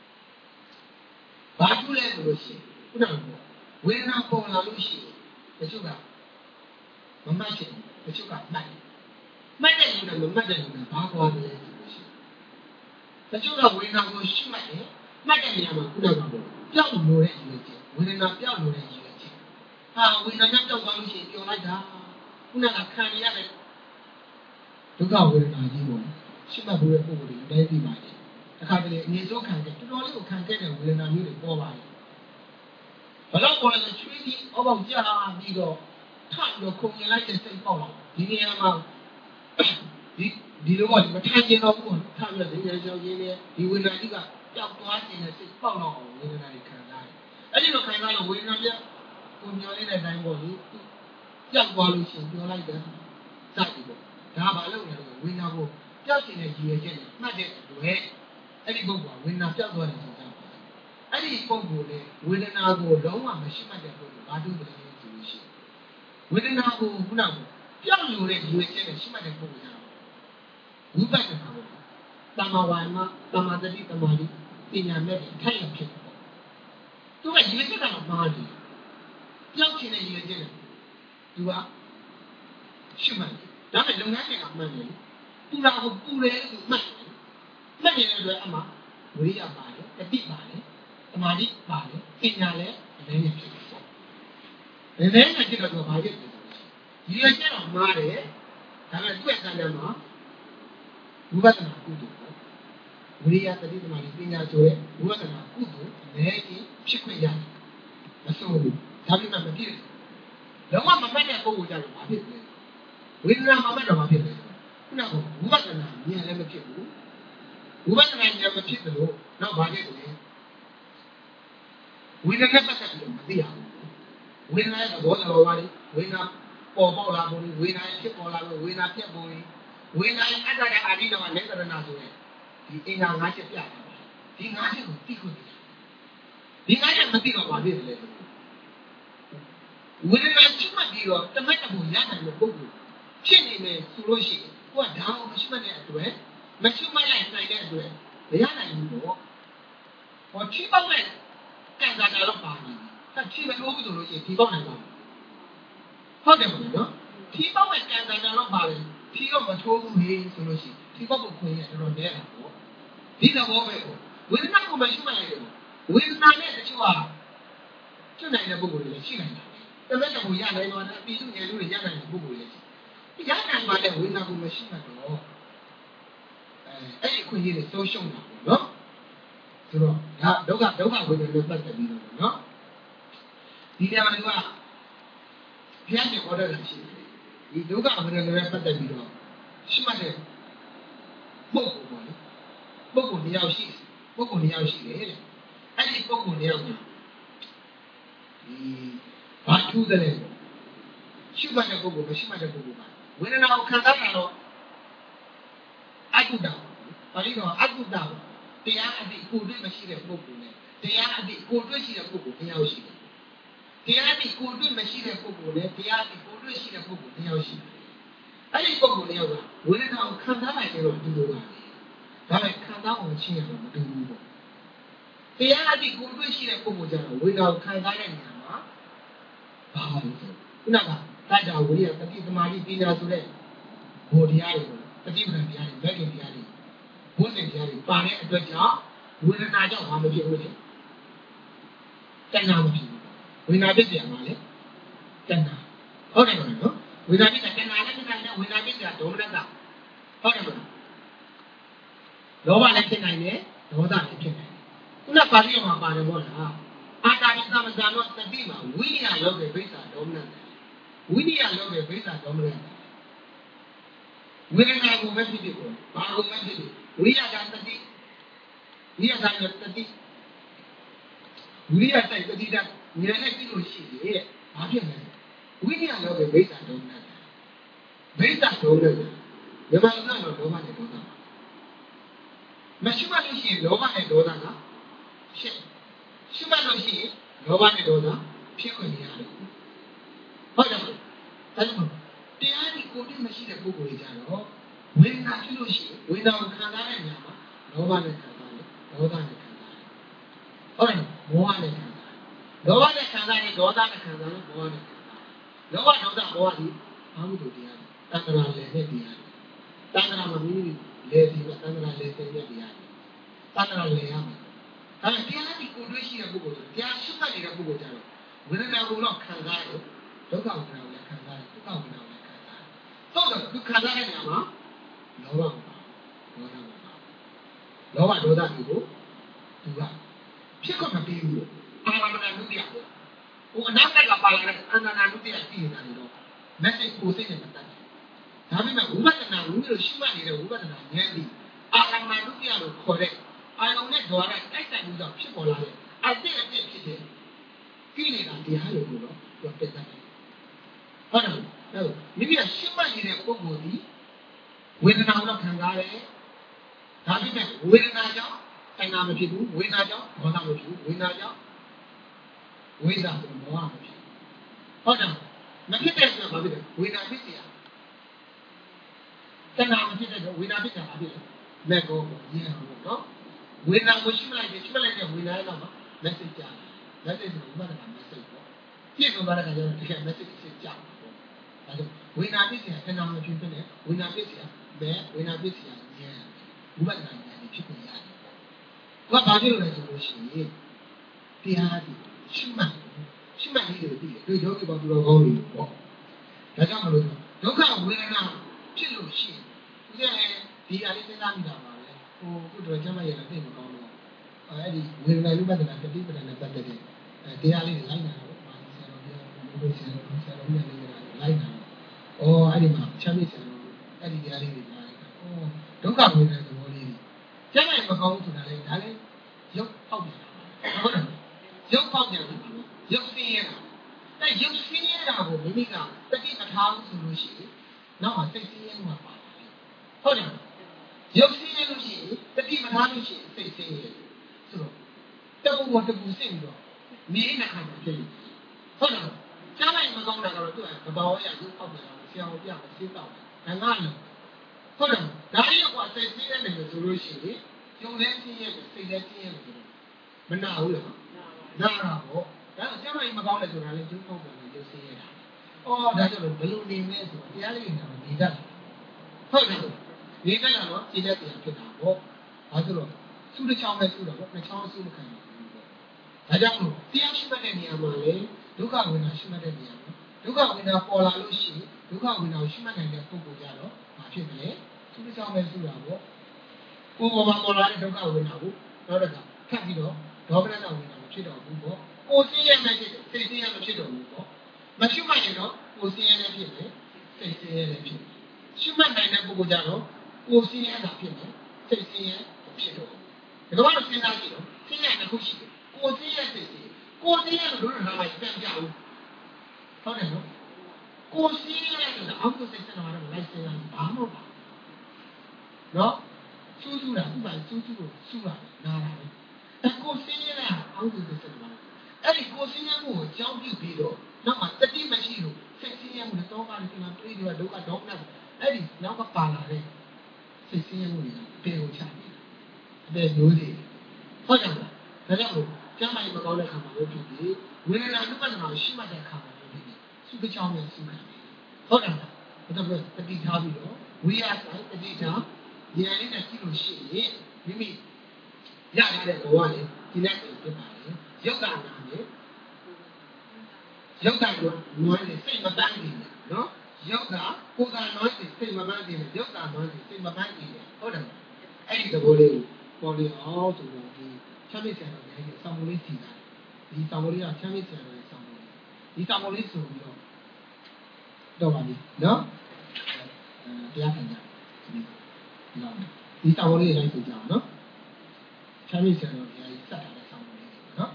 ဘာထူးလဲဆိုလို့ရှိရင်ခုနကဝေဒနာပေါ်လာလို့ရှိရင်တချို့ကမမှတ်ချင်တချို့ကမှတ်မှတ်တဲ့လူနဲ့မမှတ်တဲ့လူနဲ့ဘာကွာလဲဆိုလို့ရှိရင်တချို့ကဝေဒနာကိုရှိမှတ်တယ်မှတ်တဲ့နေရာမှာခုနကပေါ့ပြောက်လို့တဲ့ယူချက်ဝေဒနာပြောက်လို့တဲ့ယူချက်ဟာဝေဒနာပြောက်သွားလို့ရှိရင်ပြောလိုက်တာခုနကခံရတဲ့ဒုက္ခဝေဒနာကြီးပေါ့ရှိမှတ်ဖို့တဲ့ပုံစံတွေအတိုင်းသိပါတယ်အခါတလေအငြိစိုးခံခဲ့တော်တော်လေးကိုခံခဲ့တဲ့ဝေဒနာမျိုးတွေပေါ်ပါတယ်ဘလို့ပေါ်လဲချွေးပြီးအပေါက်ကြာပြီးတော့ထပြီးတော့ခုန်ရင်လိုက်တဲ့စိတ်ပေါက်လာဒီနေရာမှာဒီဒီလိုပေါ့မထိုင်ကျင်တော့ဘူးထပြီးတော့ဒီနေရာကြောင်းရင်းနေဒီဝေဒနာကြီးကပျောက်သွားခြင်းနဲ့စိတ်ပေါက်တော့ဝေဒနာတွေခံစားတယ်အဲ့ဒီလိုခံစားလို့ဝေဒနာပြကိုညှော်လေးတဲ့အတိုင်းပေါ့လေပျောက်သွားလို့ရှိရင်ပြောလိုက်တယ်စသည်ပေါ့ဒါဘာလို့လဲဝေဒနာကိုပျောက်ခြင်းနဲ့ရည်ရခြင်းနဲ့မှတ်တဲ့အတွက်အဲ့ဒီပုဂ္ဂိုလ်ကဝေဒနာပြောက်သွားတယ်ဆိုကြပါအဲ့ဒီပုဂ္ဂိုလ်နဲ့ဝေဒနာကိုလုံးဝမရှိမှတ်တဲ့ပုဂ္ဂိုလ်ဘာတူတယ်လဲဆိုလို့ရှိရင်ဝေဒနာကိုခုနကပြောက်လို့တဲ့ရွေးချက်နဲ့ရှိမှတ်တဲ့ပုဂ္ဂိုလ်ကြတော့ဝိပဿနာကိုတမဝါမတမတတိတမာတိပညာမဲ့ထိုက်ရဖြစ်တယ်သူကရွေးချက်ကတော့မှားတယ်ပြောက်ချင်တဲ့ရွေးချက်နဲ့သူကရှိမှတ်တယ်ဒါပေမဲ့လုပ်ငန်းတွေကမှန်တယ်ပူတာကိုပူတယ်ဆိုမှတ်တယ်မှတ်နေတဲ့အတွက်အမှဝိရိယပါတယ်တတိပါတယ်သမာဓိပါတယ်ပညာလည်းအနည်းငယ်ဖြစ်တယ်ပေါ့။နည်းငယ်ဖြစ်တော့သူကဘာဖြစ်လဲ။ဒီရကျတော့မှားတယ်ဒါပေမဲ့သူ့ရဲ့ကံကြမ်းမှာဝိပဿနာကုသိုလ်ပေါ့။ဝိရိယတတိသမာဓိပညာဆိုရဲဝိပဿနာကုသိုလ်အနည်းကြီးဖြစ်ခွင့်ရတယ်။မဆိုးဘူး။ဒါပေမဲ့မဖြစ်ဘူး။လုံးဝမမှတ်တဲ့ပုံကိုကြတော့ဘာဖြစ်လဲ။ဝိညာဉ်မှာမှတ်တော့ဘာဖြစ်လဲ။ခုနကဝိပဿနာဉာဏ်လည်းမဖြစ်ဘူး။ဝိပဿနာဉာဏ်မဖြစ်လို့တော့ဘာဖြစ်လဲဝိညာဉ်နဲ့ပတ်သက်ပြီးမသိရဘူးဝိညာဉ်ရဲ့သဘောသဘာဝတွေဝိညာဉ်ပေါ်ပေါက်လာပုံတွေဝိညာဉ်ရဲ့ဖြစ်ပေါ်လာပုံဝိညာဉ်ပြတ်ပုံတွေဝိညာဉ်ရဲ့အတ္တရဲ့အာရိတဝလက်သရဏဆိုတဲ့ဒီအင်္ဂါ၅ချက်ပြတာဒီ၅ချက်ကိုသိခွင့်ဒီ၅ချက်မသိတော့ဘာဖြစ်လဲဝိညာဉ်ချိမှတ်ပြီးတော့တမက်တမှုရနိုင်တဲ့ပုဂ္ဂိုလ်ဖြစ်နေမယ်ဆိုလို့ရှိရင်ကိုကဒါအောင်မရှိမှတဲ့အတွက်မရှိမှလိုက်နိုင်တဲ့အတွက်မရနိုင်ဘူးပေါ့ဟောချိပောက်မဲ့ကံစားတာတော့ပါနေတယ်။ဖြေမလို့ဆိုလို့ရှိရင်ဖြေပေါက်နိုင်ပါဟုတ်တယ်မဟုတ်နော်။ဖြေပေါက်မဲ့ကံစားတာတော့ပါလေ။ဖြေတော့မထိုးဘူးလေဆိုလို့ရှိရင်ဖြေပေါက်ဖို့ခွင့်ရတော်တော်နဲတာပေါ့။ဒီသဘောပဲပေါ့။ဝေဒနာကိုမရှိမှလိုက်တယ်။ဝေဒနာနဲ့တချို့ကကျွတ်နိုင်တဲ့ပုဂ္ဂိုလ်တွေလည်းရှိနိုင်တယ်။တမက်တကူရနိုင်တော့အပိစုငယ်လူတွေရနိုင်တဲ့ပုဂ္ဂိုလ်တွေရှိ။ရနိုင်ပါတဲ့ဝေဒနာကိုမရှိမှတော့အဲအဲ့ဒီခွင့်ရည်တွေဆုံးရှုံးတာပေါ့နော်။ဆိုတော့ဒါဒုက္ခဒုက္ခဝေဒနာနဲ့ပတ်သက်ပြီးတော့နော်ဒီနေရာမှာကဘုရားရှင်ဟောတဲ့ရှိတယ်ဒီဒုက္ခဝေဒနာနဲ့ပတ်သက်ပြီးတော့ရှိမှတ်တဲ့ပုဂ္ဂိုလ်ပေါ့လေပုဂ္ဂိုလ်နှစ်ယောက်ရှိပုဂ္ဂိုလ်နှစ်ယောက်ရှိတယ်တဲ့အဲ့ဒီပုဂ္ဂိုလ်နှစ်ယောက်ကဒီဘာထူးတယ်လဲရှိမှတ်တဲ့ပုဂ္ဂိုလ်မရှိမှတ်တဲ့ပုဂ္ဂိုလ်ကဝေဒနာကိုခံစားတာတော့အကုတ္တပါဠိတော်အကုတ္တတရားအတိကိုတွေ့မရှိတဲ့ပုဂ္ဂိုလ်နဲ့တရားအတိကိုတွေ့ရှိတဲ့ပုဂ္ဂိုလ်နှစ်ယောက်ရှိတယ်တရားအတိကိုတွေ့မရှိတဲ့ပုဂ္ဂိုလ်နဲ့တရားအတိကိုတွေ့ရှိတဲ့ပုဂ္ဂိုလ်နှစ်ယောက်ရှိတယ်အဲ့ဒီပုဂ္ဂိုလ်နှစ်ယောက်ကဝေဒနာကိုခံစားနိုင်တယ်လို့ဒီလိုပါဒါပေမဲ့ခံစားအောင်ချင်းရတော့မတူဘူးပေါ့တရားအတိကိုတွေ့ရှိတဲ့ပုဂ္ဂိုလ်ကျတော့ဝေဒနာကိုခံစားတဲ့နေရာမှာဘာလို့ဆိုခုနကတကြဝိရိယတတိသမာဓိပညာဆိုတဲ့ဘောတရားတွေတတိပ္ပံတရားတွေလက်ကျင်တရားတွေဘုရင်တရားတွေပါတဲ့အတွက်ကြောင့်ဝေဒနာကြောင့်ဘာမဖြစ်ဘူးလဲတဏှာမဖြစ်ဘူးဝေဒနာဖြစ်ပြန်ပါလေတဏှာဟုတ်တယ်မလားနော်ဝေဒနာဖြစ်တဲ့တဏှာလည်းဖြစ်နိုင်တယ်ဝေဒနာဖြစ်တဲ့ဒေါမနတာဟုတ်တယ်မလားလောဘလည်းဖြစ်နိုင်တယ်ဒေါသလည်းဖြစ်နိုင်တယ်ခုနပါဠိတော်မှာပါတယ်ပေါ့လားအာတာရိသမဇာနောတတိမှာဝိရိယလောကေဘိဿာဒေါမနတာဝိရိယလောကေဘိဿာဒေါမနတာဝေဒနာကိုမဲ့ဖြစ်ဖြစ်ကိုဘာကိုမဲ့ဖြစ်ဖြစ်ဝိရိယကတတိဝိရိယကတတိဝိရိယတိုက်တတိတဉာဏ်နဲ့ကြည့်လို့ရှိတယ်တဲ့ဘာဖြစ်လဲဝိရိယလောကေဘိဿာဒေါမနတာဘိဿာဒေါမနတာဒီမှာကတော့ဒေါမနဲ့ဒေါသမရှိမှလို့ရှိရင်လောဘနဲ့ဒေါသကဖြစ်ရှိမှလို့ရှိရင်လောဘနဲ့ဒေါသဖြစ်ခွင့်မရတယ်ဟုတ်တယ်မဟုတ်ဒါကြောင့်တရားဒီကိုယ်တည်းမရှိတဲ့ပုဂ္ဂိုလ်တွေကြတော့ဝေဒနာဖြစ်လို့ရှိရင်ဝေဒနာကိုခံစားတဲ့နေရာမှာလောဘနဲ့ခံစားတယ်ဒေါသနဲ့ခံစားတယ်ဟုတ်တယ်မောဟနဲ့ခံစားတယ်လောဘနဲ့ခံစားတယ်ဒေါသနဲ့ခံစားတယ်မောဟနဲ့ခံစားတယ်လောဘဒေါသမောဟဒီဘာမှုတို့တရားတဏှာလည်းနဲ့တရားတဏှာမှာမိမိလေဒီမှာတဏှာလည်းသိတဲ့တရားတဏှာလည်းရမယ်ဒါပေမဲ့တရားဒီကိုယ်တွေ့ရှိတဲ့ပုဂ္ဂိုလ်ဆိုတရားရှိမှတ်နေတဲ့ပုဂ္ဂိုလ်ကြတော့ဝေဒနာကိုတော့ခံစားတယ်ဒုက္ခဝေဒနာကိုလည်းခံစားတယ်ဒုက္ခဝေဒနာကိုလည်းခံစားတယ်ဟုတ်တယ်သူခံစားတဲ့နေရာမှာလောဘပါဒေါသပါလောဘဒေါသတွေကိုသူကဖြစ်ခွင့်မပေးဘူးအာရမဏနုတ္တိယဟိုအနောက်ကပါလာတဲ့အနန္တနုတ္တိယသိနေတာတွေတော့ message ကိုစိတ်နဲ့ပတ်သက်တယ်ဒါပေမဲ့ဝိပဿနာဝိမျိုးရှိမှနေတဲ့ဝိပဿနာဉာဏ်ဒီအာရမဏနုတ္တိယလို့ခေါ်တဲ့အာယုံနဲ့ဒေါ်ရတိုက်ဆိုင်မှုကြောင့်ဖြစ်ပေါ်လာတဲ့အတိတ်အတိတ်ဖြစ်တဲ့ကိလေသာတရားတွေကိုတော့သူပြတ်တတ်တယ်ဟုတ်တယ်ဟုတ်မိမိကရှိမှနေတဲ့ပုဂ္ဂိုလ်ဒီဝေဒနာကိုခံစားတယ်ဒါပေမဲ့ဝေဒနာကြောင့်နာမဖြစ်ဘူးဝိညာဉ်ကြောင့်ဒေါသမဖြစ်ဘူးဝိညာဉ်ကြောင့်ဝိဇ္ဇာဆိုတော့မောဟမဖြစ်ဟုတ်တယ်မဖြစ်တဲ့ဆိုတော့ဘာဖြစ်လဲဝိညာဉ်ဖြစ်เสียတဏှာမဖြစ်တဲ့တော့ဝိညာဉ်ဖြစ်တာဘာဖြစ်လဲလက်ကောပေါ့ရင်းအောင်နော်ဝိညာဉ်ကိုရှိမလိုက်တယ်ရှိမလိုက်တဲ့ဝိညာဉ်ရဲ့တော့ message ကြားတယ် message ဆိုတော့ဥပဒနာ message ပေါ့ပြည့်စုံသွားတဲ့အခါကျတော့ဒီက message စစ်ကြားတယ်ပေါ့ဒါကြောင့်ဝိညာဉ်ဖြစ်เสียတဏှာမဖြစ်ဖြစ်နဲ့ဝိညာဉ်ဖြစ်เสียဘယ်ဝိညာဉ်ဖြစ်เสียဉာဏ်ဥပဒနာဉာဏ်ဖြစ်နေရတယ်ပေါ့သူကဘာဖြစ်လို့လဲဆိုလို့ရှိရင်တရားဒီရှိမှရှိမှလေးတွေပြီးတယ်တို့ယောဂီပေါင်းသူတော်ကောင်းတွေပေါ့ဒါကြောင့်မလို့ဒုက္ခဝေဒနာဖြစ်လို့ရှိရင်ဦးဇင်းလည်းဒီအလေးစဉ်းစားမိတာပါပဲဟိုခုတော်ကျမ်းမရလည်းသိမကောင်းတော့အဲ့ဒီဝေဒနာလူပဒနာတတိပဒနာပတ်သက်တဲ့အဲတရားလေးတွေလိုက်နာတော့မာဆရာတော်ပြောဘုရားဆရာတော်ဆရာတော်မြတ်လေးတွေလိုက်နာတော့ဩအဲ့ဒီမှာချမ်းမြေ့ဆရာတော်အဲ့ဒီတရားလေးတွေလိုက်တာဩဒုက္ခဝေဒနာသဘောလေးတွေကျမ်းမရမကောင်းဆိုတာလေဒါလည်းရုပ်ပေါက်နေတာဟုတ်တယ်ရုပ်ပေါက်တယ်ရုပ်ဆင်းရဲတာအဲရုပ်ဆင်းရဲတာကိုမိမိကတတိမထားဘူးဆိုလို့ရှိရင်နောက်မှစိတ်ဆင်းရဲမှာပါဟုတ်တယ်ရုပ်ဆင်းရဲလို့ရှိရင်တတိမထားလို့ရှိရင်စိတ်ဆင်းရဲဆိုတော့တပူပေါ်တပူဆင့်ပြီးတော့နေနေခံမှာဖြစ်ဟုတ်တယ်ကြားလိုက်မကောင်းတာကတော့သူကသဘာဝအရရုပ်ပေါက်တယ်ဆရာတော်ပြမသိတော့ငါငါလို့ဟုတ်တယ်ဒါရုပ်ကစိတ်ဆင်းရဲနေလို့ဆိုလို့ရှိရင်ယုံလည်းဆင်းရဲတယ်စိတ်လည်းဆင်းရဲတယ်မနာဘူးလားနာတာပေါ့ဒါကျမ်းမာရေးမကောင်းတယ်ဆိုတာလေကျုပ်ပေါ့တယ်ရုပ်ဆင်းရဲတာ။အော်ဒါကြောင့်ဘယ်လိုနေမလဲဆိုတော့တရားလေးတွေကတော့နေတတ်တယ်။ဟုတ်တယ်။နေတတ်လာတော့ကြည်လက်တရားဖြစ်တာပေါ့။ဘာလို့လဲ။စုတစ်ချောင်းနဲ့စုတော့ပေါ့။နှစ်ချောင်းစုမခံဘူးပေါ့။ဒါကြောင့်မို့တရားရှိမှတ်တဲ့နေရာမှာလေဒုက္ခဝေဒနာရှိမှတ်တဲ့နေရာမှာဒုက္ခဝေဒနာပေါ်လာလို့ရှိရင်ဒုက္ခဝေဒနာကိုရှိမှတ်နိုင်တဲ့ပုဂ္ဂိုလ်ကြတော့ဘာဖြစ်လဲ။စုတစ်ချောင်းနဲ့စုတာပေါ့။ကိုယ်ပေါ်မှာပေါ်လာတဲ့ဒုက္ခဝေဒနာကိုတော့တခါထပ်ပြီးတော့ဒေါမနတဝေဒနာမဖြစ်တော့ဘူးပေါ့။ကိုယ်သိရမယ်ဖြစ်တယ်စိတ်သိရမဖြစ်တော့ဘူးပေါ့မရှိမှရင်တော့ကိုယ်သိရလည်းဖြစ်တယ်စိတ်သိရလည်းဖြစ်တယ်ရှိမှနိုင်တဲ့ပုဂ္ဂိုလ်ကြတော့ကိုယ်သိရတာဖြစ်တယ်စိတ်သိရဖြစ်တော့ဒီကတော့စဉ်းစားကြည့်တော့သိရတဲ့ခုရှိတယ်ကိုယ်သိရစိတ်သိကိုယ်သိရလို့တော့နားလိုက်ပြန်ပြအောင်ဟုတ်တယ်နော်ကိုယ်သိရတဲ့အောက်ကိုစိတ်ဆက်လာတော့လိုက်စဉ်းစားဘာမှမပါနော်စူးစူးတာဥပမာစူးစူးကိုစူးတာနားတာပဲအဲကိုယ်သိရတဲ့အောက်ကိုစိတ်ဆက်လာအဲ့ဒီကိုယ်ဆင်းရဲမှုကိုကြောင်းပြုပြီးတော့နောက်မှတတိမရှိလို့စိတ်ဆင်းရဲမှုနဲ့တောကားတွေကတွေးကြဒုက္ခဒေါမနအဲ့ဒီနောက်ကပါလာတဲ့စိတ်ဆင်းရဲမှုတွေအပေကိုချနေတာအပေမျိုးစီဟုတ်ကြလားဒါကြောင့်မို့ကျမ်းမာရေးမကောင်းတဲ့ခါမှာလို့ဖြစ်ပြီးဝေဒနာဥပဒနာရှိမှတဲ့ခါမှာလို့ဖြစ်ပြီးစုတစ်ချောင်းနဲ့စုခံတယ်ဟုတ်တယ်လားဒါတော့တတိထားပြီးတော့ဝိရဆိုင်တတိထားဉာဏ်လေးနဲ့ကြည့်လို့ရှိရင်မိမိရရတဲ့ဘဝလေးဒီလက်ကိုပြပါလေယုတ်တာနာနဲ့ယုတ်တာကိုနွားနေစိတ်မပန်းနေနော်ယုတ်တာကိုယ်ကနွားနေစိတ်မပန်းနေယုတ်တာနွားနေစိတ်မပန်းနေဟုတ်တယ်အဲ့ဒီသဘောလေးကိုပေါ်လေအောင်ဆိုတော့ဒီချမ်းမြေ့ဆရာတော်ရဲ့ဆောင်းမိုးလေးစီတာဒီဆောင်းမိုးလေးကချမ်းမြေ့ဆရာတော်ရဲ့ဆောင်းမိုးလေးဒီဆောင်းမိုးလေးဆိုပြီးတော့တော့ပါပြီနော်အဲတရားခံကြဒီလောက်ဒီဆောင်းမိုးလေးလိုက်ဆိုကြအောင်နော်ချမ်းမြေ့ဆရာတော်ရဲ့စက်တာတဲ့ဆောင်းမိုးလေးနော်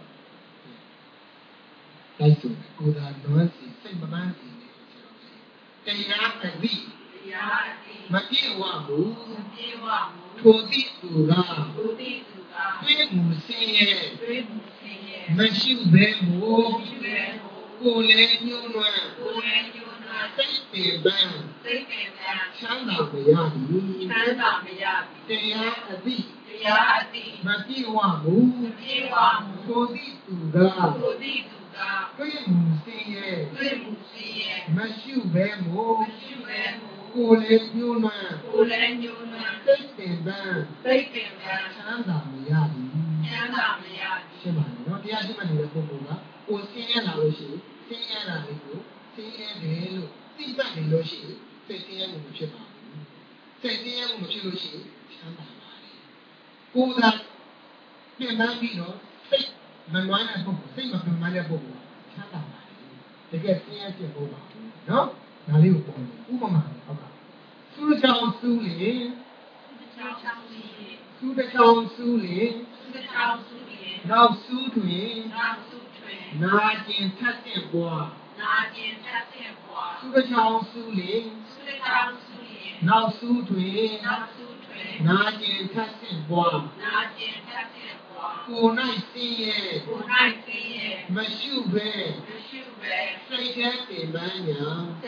လိုက်ဆိုကိုယ်သာနွမ်းစီစိတ်မပန်းစီနေဆိုတော့တရားအသည့်တရားအသည့်မပြေဝဘူးမပြေဝဘူးထိုတိသူကထိုတိသူကတွေးမှုစင်းရဲ့တွေးမှုစင်းရဲ့မရှိဘဲမို့မရှိဘဲမို့ကိုယ်လည်းညှိုးနွမ်းကိုယ်လည်းညှိုးနွမ်းစိတ်ပင်ပန်းစိတ်ပင်ပန်းချမ်းသာမရဘူးချမ်းသာမရဘူးတရားအသည့်တရားအသည့်မပြေဝဘူးမပြေဝဘူးထိုတိသူကထိုတိသူတွေ့မှုစင်းရဲ့တွေ့မှုစင်းရဲ့မရှိဘဲမို့မရှိဘဲမို့ကိုယ်လည်းညှိုးနွမ်းကိုယ်လည်းညှိုးနွမ်းစိတ်ပင်ပန်းစိတ်ပင်ပန်းချမ်းသာမရဘူးချမ်းသာမရဘူးရှင်းပါလားနော်တရားရှိမှနေတဲ့ပုဂ္ဂိုလ်ကကိုယ်စင်းရလာလို့ရှိရင်စင်းရတာလေးကိုစင်းရတယ်လို့သိပတ်နေလို့ရှိရင်စိတ်စင်းရမှုမဖြစ်ပါဘူးစိတ်စင်းရမှုမဖြစ်လို့ရှိရင်ချမ်းသာပါလေကိုယ်သာပြင်ပန်းပြီးတော့စိတ်မနွမ်းတဲ့ပုဂ္ဂိုလ်စိတ်မပင်ပန်းတဲ့ပုဂ္ဂိုလ်ချမ်းသာပါလေတကယ်ဆင်းရဲဖြစ်ဖို့ပါနော်ဒါလေးကိုပေါ်တယ်ဥပမာဟုတ်ကဲ့စူးချောင်းစူးလေစူးချောင်းစူးလေစူးချောင်းစူးလေစူးချောင်းစူးလေနောက်စူးတွင်နောက်စူးတွင်နာကျင်ထက်တဲ့ဘွားနာကျင်ထက်တဲ့ဘွားစူးချောင်းစူးလေစူးချောင်းစူးလေနောက်စူးတွင်နောက်စူးတွင်နာကျင်ထပ်ဆင့်ပွားကိုယ်၌ဆင်းရဲမရှိပဲစိတ်ထဲပင်ပန်းညာ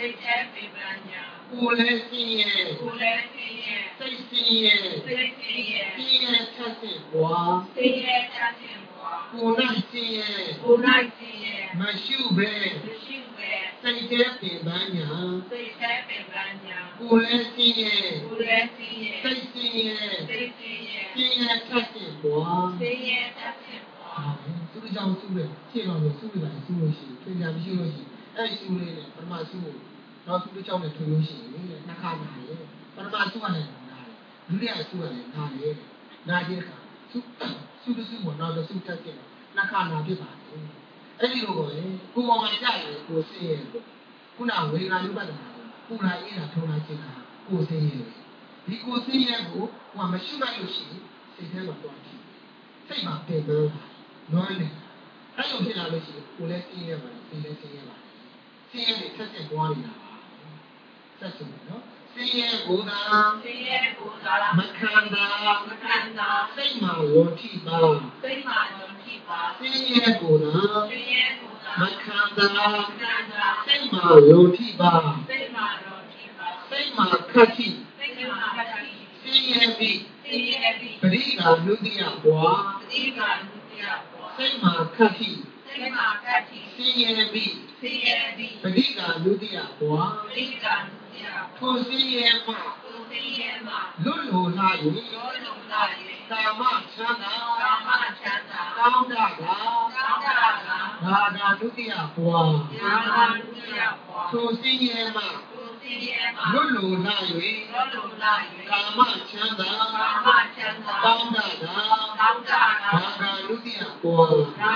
ကိုယ်လည်းဆင်းရဲစိတ်ဆင်းရဲဆင်းရဲထပ်ဆင့်ပွားကိုယ်၌ဆင်းရဲမရှိပဲစိတ်ထဲပင်ပန်းညာကိုယ်လည်းဆင်းရဲစိတ်ဆင်းရဲဆင်းရဲထပ်ဆင့်ပွားသူတို့ကြောင့်သူ့ရဲ့ခြေတော်ကိုသူ့ရဲ့သူ့လို့ရှိရင်ပြန်မရှိလို့ရှိရင်အဲ့ဒီသူ့လေးနဲ့ပထမသူ့ကိုတော့သူတို့ကြောင့်လည်းထွေလို့ရှိရင်လေနှစ်ခါနာလေပထမသူ့ကလည်းနာတယ်ဒုတိယသူ့ကလည်းနာတယ်နာတဲ့အခါသူ့သူ့သူ့ကိုနောက်တော့သူ့တက်တယ်နှစ်ခါနာဖြစ်ပါတယ်အဲ့ဒီလိုကိုလေကိုပေါ်မှာကြာရင်ကိုဆင်းရဲခုနဝေဒနာယုပ္ပဒနာပူလာအေးတာထုံလာခြင်းကကိုဆင်းရဲဒီကိုဆင်းရဲကိုဟိုမရှိမှလို့ရှိရင်စိတ်ထဲမှာတော့ရှိစိတ်မှာတည်တယ်နွမ်းနေအဲ့လိုဖြစ်လာလို့ရှိရင်ကိုလည်းဆင်းရဲပါတယ်စိတ်လည်းဆင်းရဲပါတယ်ဆင်းရဲတွေဆက်ဆက်ပွားနေတာပါဆက်စုံနော်ဆင်းရဲကိုသာမခံတာစိတ်မှာလောထိပါဆင်းရဲကိုသာမခံတာစိတ်မှာလောထိပါစိတ်မှာခက်ထိဆင်းရဲပြီးပရိက္ခာနုတ္တိယဘွာစိတ်မှာခက်ထိဆင်းရဲပြီးပရိက္ခာနုတ္တိယဘွာထိုဆင်းရဲမှလွတ်လိုလာ၍ကာမချမ်းသာကောင်းတာကဘာသာဒုတိယဘွာထိုဆင်းရဲမှလွတ်လိုလာ၍ကာမချမ်းသာကောင်းတာကဘာသာဒုတိယဘွာ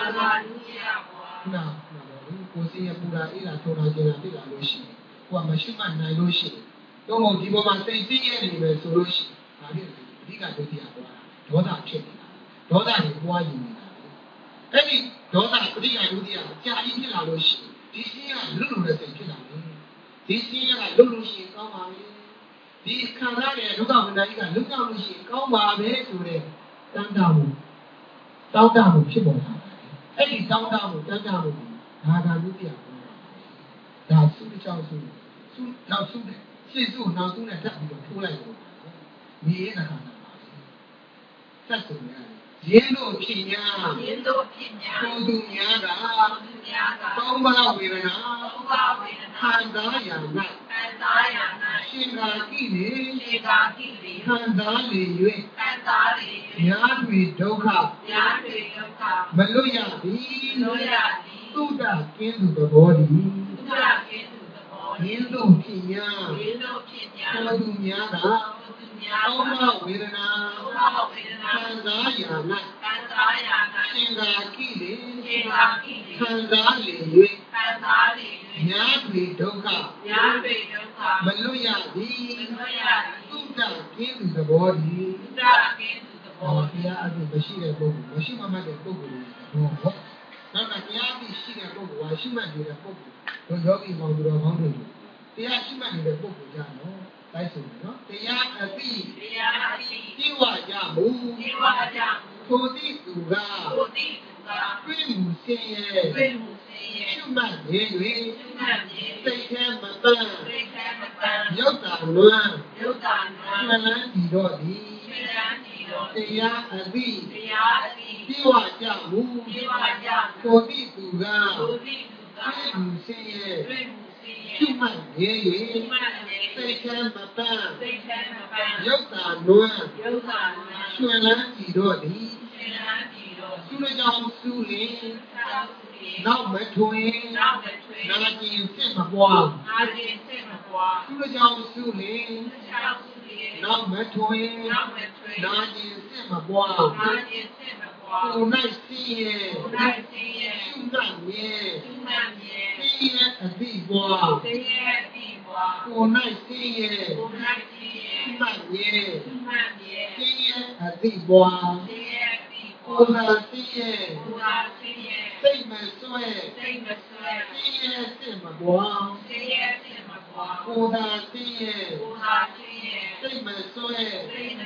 နာကိုယ်စင်းရပူလာအေးလာထုံလာကျင်လာပြစ်လာလို့ရှိရင်ကိုယ်ကမရှိမှနိုင်လို့ရှိရင်တော့မဟုတ်ဒီပေါ်မှာစိတ်စင်းရဲနေပဲဆိုလို့ရှိရင်ဒါဖြစ်တယ်အဓိကဒုတိယဘွာဒေါသဖြစ်နေတာဒေါသကိုပွားယူနေတာအဲ့ဒီဒေါသပရိယာဒုတိယကြာကြီးဖြစ်လာလို့ရှိရင်ဒီစင်းရလွတ်လို့တဲ့စိတ်ဖြစ်လာတယ်ဒီစင်းရကလွတ်လို့ရှိရင်ကောင်းပါပဲဒီခံရတဲ့ဒုက္ခဝိညာဉ်ကြီးကလွတ်ကြလို့ရှိရင်ကောင်းပါပဲဆိုတဲ့တန်တာမှုတောင်းတမှုဖြစ်ပေါ်လာတယ်အဲ့ဒီတောင်းတမှုတန်တာမှုဒါကဒုတိယဘွာဒါစုကြောင့်စုစုနောက်စုတယ်ရှေ့စုနောက်စုနဲ့ထပ်ပြီးတော့ထိုးလိုက်လို့မြေရဲ့အခါမှာဆက်စုံရတယ်ရင်းတို့ဖြစ်ညာရင်းတို့ဖြစ်ညာကိုသူများကသုံးပါးဝေဒနာခံစားရ၌ရှင်သာကိလေခံစားလေ၍ညာတွေဒုက္ခမလွတ်ရသည်သုဒ္ဓကင်းသူသဘောတည်းရင်းတို့ဖြစ်ညာကိုသူများကသုံးပါးဝေဒနာခံစားရ၌ရှင်သာကိလေခံစားလေ၍ညာတွေဒုက္ခမလွတ်ရသည်သုဒ္ဓကင်းသူသဘောတည်းဟောတရားအပြင်မရှိတဲ့ပုဂ္ဂိုလ်မရှိမှတ်တဲ့ပုဂ္ဂိုလ်တွေဟောနောက်တရားအပြင်ရှိတဲ့ပုဂ္ဂိုလ်ဟာရှိမှတ်နေတဲ့ပုဂ္ဂိုလ်တို့ယောဂီမောင်သူတော်ကောင်းတွေတရားရှိမှတ်နေတဲ့ပုဂ္ဂိုလ်ကြနော်တိုက်ဆိုနော်တရားအသိတရားအသိဒီဝကြမှုဒီဝကြမှုထိုတိသူကထိုတိသူကတွေ့မှုစင်ရဲ့တွေ့မှုစင်ရဲ့ရှုမှတ်နေ၍ရှုမှတ်နေစိတ်ထဲမပန်းစိတ်ထဲမပန်းယုတ်တာလွမ်းယုတ်တာလွမ်းမှန်လန်းဒီတော့ဒီမှန်လန်းဒီတော့တရားအသိတရားအသိဒီဝကြမှုဒီဝကြမှုထိုတိသူကထိုတိသူကတွေ့မှုစင်ရဲ့တွေ့မှုရှုမှတ်နေ၍စိတ်ထဲမပန်းယုတ်တာနွမ်းရွှင်လန်းကြည်တော့သည်သူတို့ကြောင့်သူလေနောက်မထွင်နာကျင်ဖြစ်မပွားသူတို့ကြောင့်သူလေနောက်မထွင်နာကျင်ဖြစ်မပွားကိုယ်၌စည်ရဲ့ရှုမှတ်မြဲစည်ရဲ့အတိဘွားကိုယ်၌စည်ရဲ့ရှုမှတ်မြဲစည်ရဲ့အတိဘွားကိုယ်သာစည်ရဲ့စိတ်မဆွဲစည်ရဲ့စိတ်မပွားကိုယ်သာစည်ရဲ့စိတ်မဆွဲစ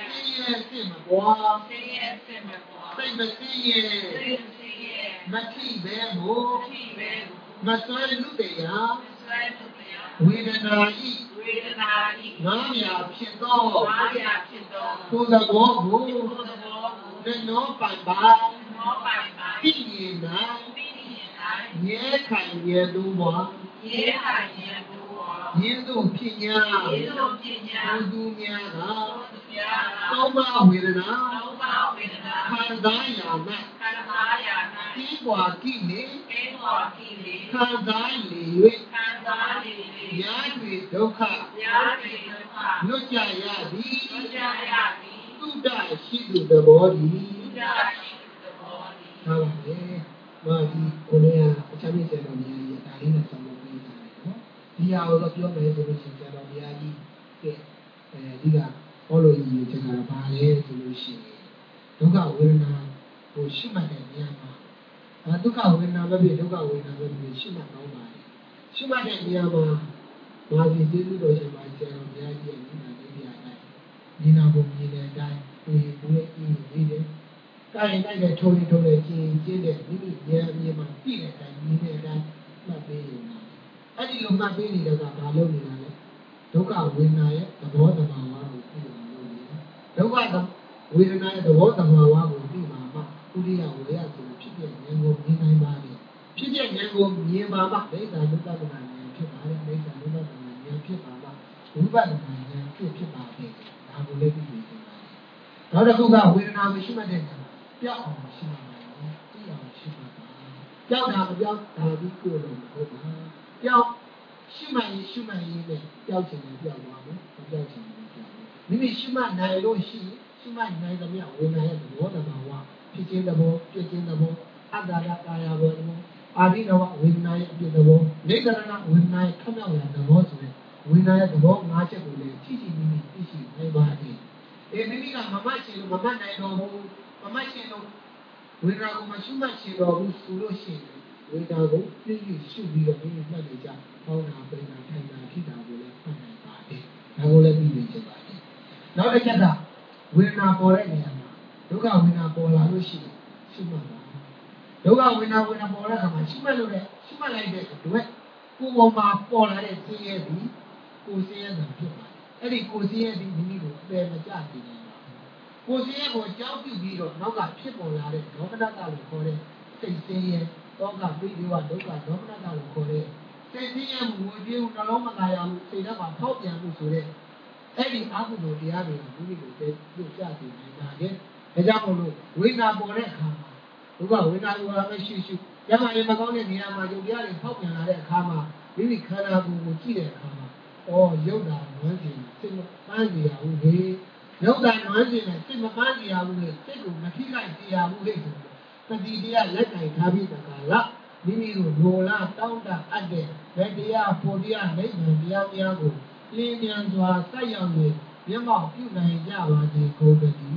ရဲ့စိတ်မကွာစိတ်ရဲ့စိတ်မကွာစိတ်မသိရဲ့စိတ်မသိရဲ့မထိပဲမို့မထိပဲမဆွဲလူတရားမဆွဲလူတရားဝေဒနာဤဝေဒနာဤငါးမြာဖြစ်သောငါးမြာဖြစ်သောကိုယ်သဘောကိုကိုယ်သဘောကိုနောပိုင်ပါနောပိုင်ပါသိမြင်နိုင်သိမြင်နိုင်ရဲခိုင်ရဲသူဘွားရဲခိုင်ရဲသူဘွားရင်းသူဖြစ်ညာရင်းသူဖြစ်ညာသူများကသူများကသောမဝေဒနာသောမဝေဒနာခံစားရ၌ခံစားရ၌ဒီဘွားကိလေဒီဘွားကိလေခံစားလေ၍ခံစားလေ၍ရာတွေဒုက္ခရာတွေဒုက္ခလွတ်ကြရသည်လွတ်ကြရသည်သုဒ္ဓရှိသူသဘောသည်သုဒ္ဓရှိသူသဘောသည်ဟုတ်ပါလေမာဒီကိုနေရာအချမ်းမြေစေတော်မြတ်ကြီးဒါလေးနဲ့ဆောင်လို့ပြီးကြတယ်နော်ဒီဟာကိုတော့ပြောမယ်ဆိုလို့ရှိရင်စေတော်မြတ်ကြီးကဲအဲဒီကဟောလို့ရည်ချက်ကဘာလဲဆိုလို့ရှိရင်ဒုက္ခဝေဒနာကိုရှိမှတ်တဲ့နေရာမှာအဲဒုက္ခဝေဒနာပဲဖြစ်ဒုက္ခဝေဒနာပဲဖြစ်ရှိမှတ်တော့ပါတယ်ရှိမှတ်တဲ့နေရာမှာမာဒီကျေးဇူးတော်ရှင်ပါစေတော်မြတ်ကြီးရဲ့ဒီနာလေးပြတိုင်းဒီနာဘုံကြီးတဲ့အတိုင်းဒီဘူးရဲ့အင်းကြီးတဲ့ကာရင်တိုက်တဲ့ထုံးထုံးတဲ့ကျင်းကျင်းတဲ့မိမိဉာဏ်အမြင်မှာပြည့်တဲ့အတိုင်းမြင်တဲ့အတိုင်းမှတ်ပေးနေတာအဲ့ဒီလိုမှတ်ပေးနေတဲ့ကဘာလို့နေတာလဲဒုက္ခဝေဒနာရဲ့သဘောတဘာဝကိုသိအောင်လုပ်နေတာဒုက္ခဝေဒနာရဲ့သဘောတဘာဝကိုသိမှာမှဥဒိယဝေယဆိုဖြစ်တဲ့ဉာဏ်ကိုမြင်နိုင်ပါလေဖြစ်တဲ့ဉာဏ်ကိုမြင်ပါမှဒိဋ္ဌာနုပ္ပဒနာဉာဏ်ဖြစ်ပါလေဒိဋ္ဌာနုပ္ပဒနာဉာဏ်ဖြစ်ပါမှဝိပဿနာဉာဏ်ဖြစ်ဖြစ်ပါလေဒါကိုလည်းသိနေကြပါလေနောက်တစ်ခုကဝေဒနာမရှိမှတဲ့ပြောက်အောင်ရှိမှပါသိအောင်ရှိမှပါပြောက်တာမပြောက်ဒါပြီးကိုယ်လို့မဟုတ်ပါပြောက်ရှိမှရင်ရှိမှရင်နဲ့ပြောက်ချင်တယ်ပြောက်သွားမယ်မပြောက်ချင်ဘူးပြောက်မိမိရှိမှနိုင်လို့ရှိရှိမှနိုင်တဲ့မြတ်ဝေဒနာရဲ့သဘောတဘာဝဖြစ်ခြင်းသဘောပြည့်ခြင်းသဘောအတ္တရကာယဘောသဘောအာရိနဝဝေဒနာရဲ့အပြည့်သဘောနေသရဏဝေဒနာရဲ့ခမြောက်ရာသဘောဆိုတဲ့ဝေဒနာရဲ့သဘော၅ချက်ကိုလည်းကြည့်ကြည့်မိမိသိရှိနိုင်ပါတယ်အေးမိမိကမမတ်ချင်လို့မမတ်နိုင်တော့ဘူးမမတ်ချင်လို့ဝေဒနာကိုမရှိမှချင်တော့ဘူးဆိုလို့ရှိရင်ဝေဒနာကိုပြည့်ပြည့်ရှုပြီးတော့မိမိမှတ်နေကြဟောတာပိဏထိုင်တာထိတာကိုလည်းမှတ်နိုင်ပါတယ်ဒါကိုလည်းပြီးနေချင်ပါတယ်နောက်တစ်ချက်ကဝေဒနာပေါ်တဲ့နေရာမှာဒုက္ခဝေဒနာပေါ်လာလို့ရှိရင်ရှုမှတ်ပါဒုက္ခဝေဒနာဝေဒနာပေါ်တဲ့အခါမှာရှုမှတ်လို့လည်းရှုမှတ်လိုက်တဲ့အတွက်ကိုယ်ပေါ်မှာပေါ်လာတဲ့ဆင်းရဲသည်ကိုယ်ဆင်းရဲတာဖြစ်ပါတယ်အဲ့ဒီကိုယ်ဆင်းရဲသည်မိမိကိုအပယ်မကျစေနိုင်ပါဘူးကိုယ်ဆင်းရဲကိုကြောက်ပြုပြီးတော့နောက်ကဖြစ်ပေါ်လာတဲ့ဒေါမနတလို့ခေါ်တဲ့စိတ်ဆင်းရဲတောကပိဋိဝဒုက္ခဒေါမနတလို့ခေါ်တဲ့စိတ်ဆင်းရဲမှုဝေပြေမှုနှလုံးမသာရမှုစိတ်ဓာတ်မှာဖောက်ပြန်မှုဆိုတဲ့အဲ့ဒီအကုသိုလ်တရားတွေကမိမိကိုပြည့်ကျစေနိုင်ပါတယ်ဒါကြောင့်မို့လို့ဝိညာဉ်ပေါ်တဲ့အခါမှာဒုက္ခဝေဒနာကိုလည်းရှိရှိကျမ်းမာရေးမကောင်းတဲ့နေရာမှာယုတ်တရားတွေဖောက်ပြန်လာတဲ့အခါမှာမိမိခန္ဓာကိုယ်ကိုကြည့်တဲ့အခါမှာအော်ယုတ်တာနွမ်းစီစိတ်မပန်းစီရဘူးလေယုတ်တာနွမ်းစီနဲ့စိတ်မပန်းစီရဘူးလေစိတ်ကိုမထိလိုက်စီရဘူးလေဆိုတော့တတိတရားလက်ကင်ထားပြီးတခါလားမိမိတို့လိုလားတောင်းတအပ်တဲ့ဗေတရားဖို့တရားနိဗ္ဗာန်တရားများကိုလင်းမြန်စွာစိုက်ရောက်နေမျက်မှောက်ပြုနိုင်ကြပါစေကိုယ်တည်း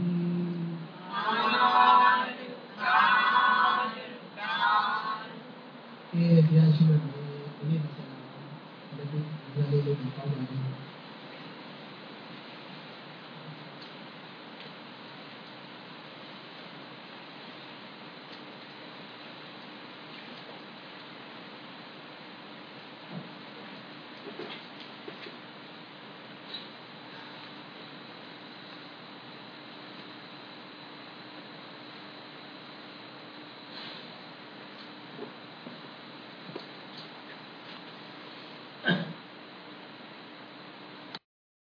အေးဘုရားရှိခိုးတယ်ဒီနေ့ဒီကနေ့လည်းဒီလိုလေးလေးပေါင်းပါတယ်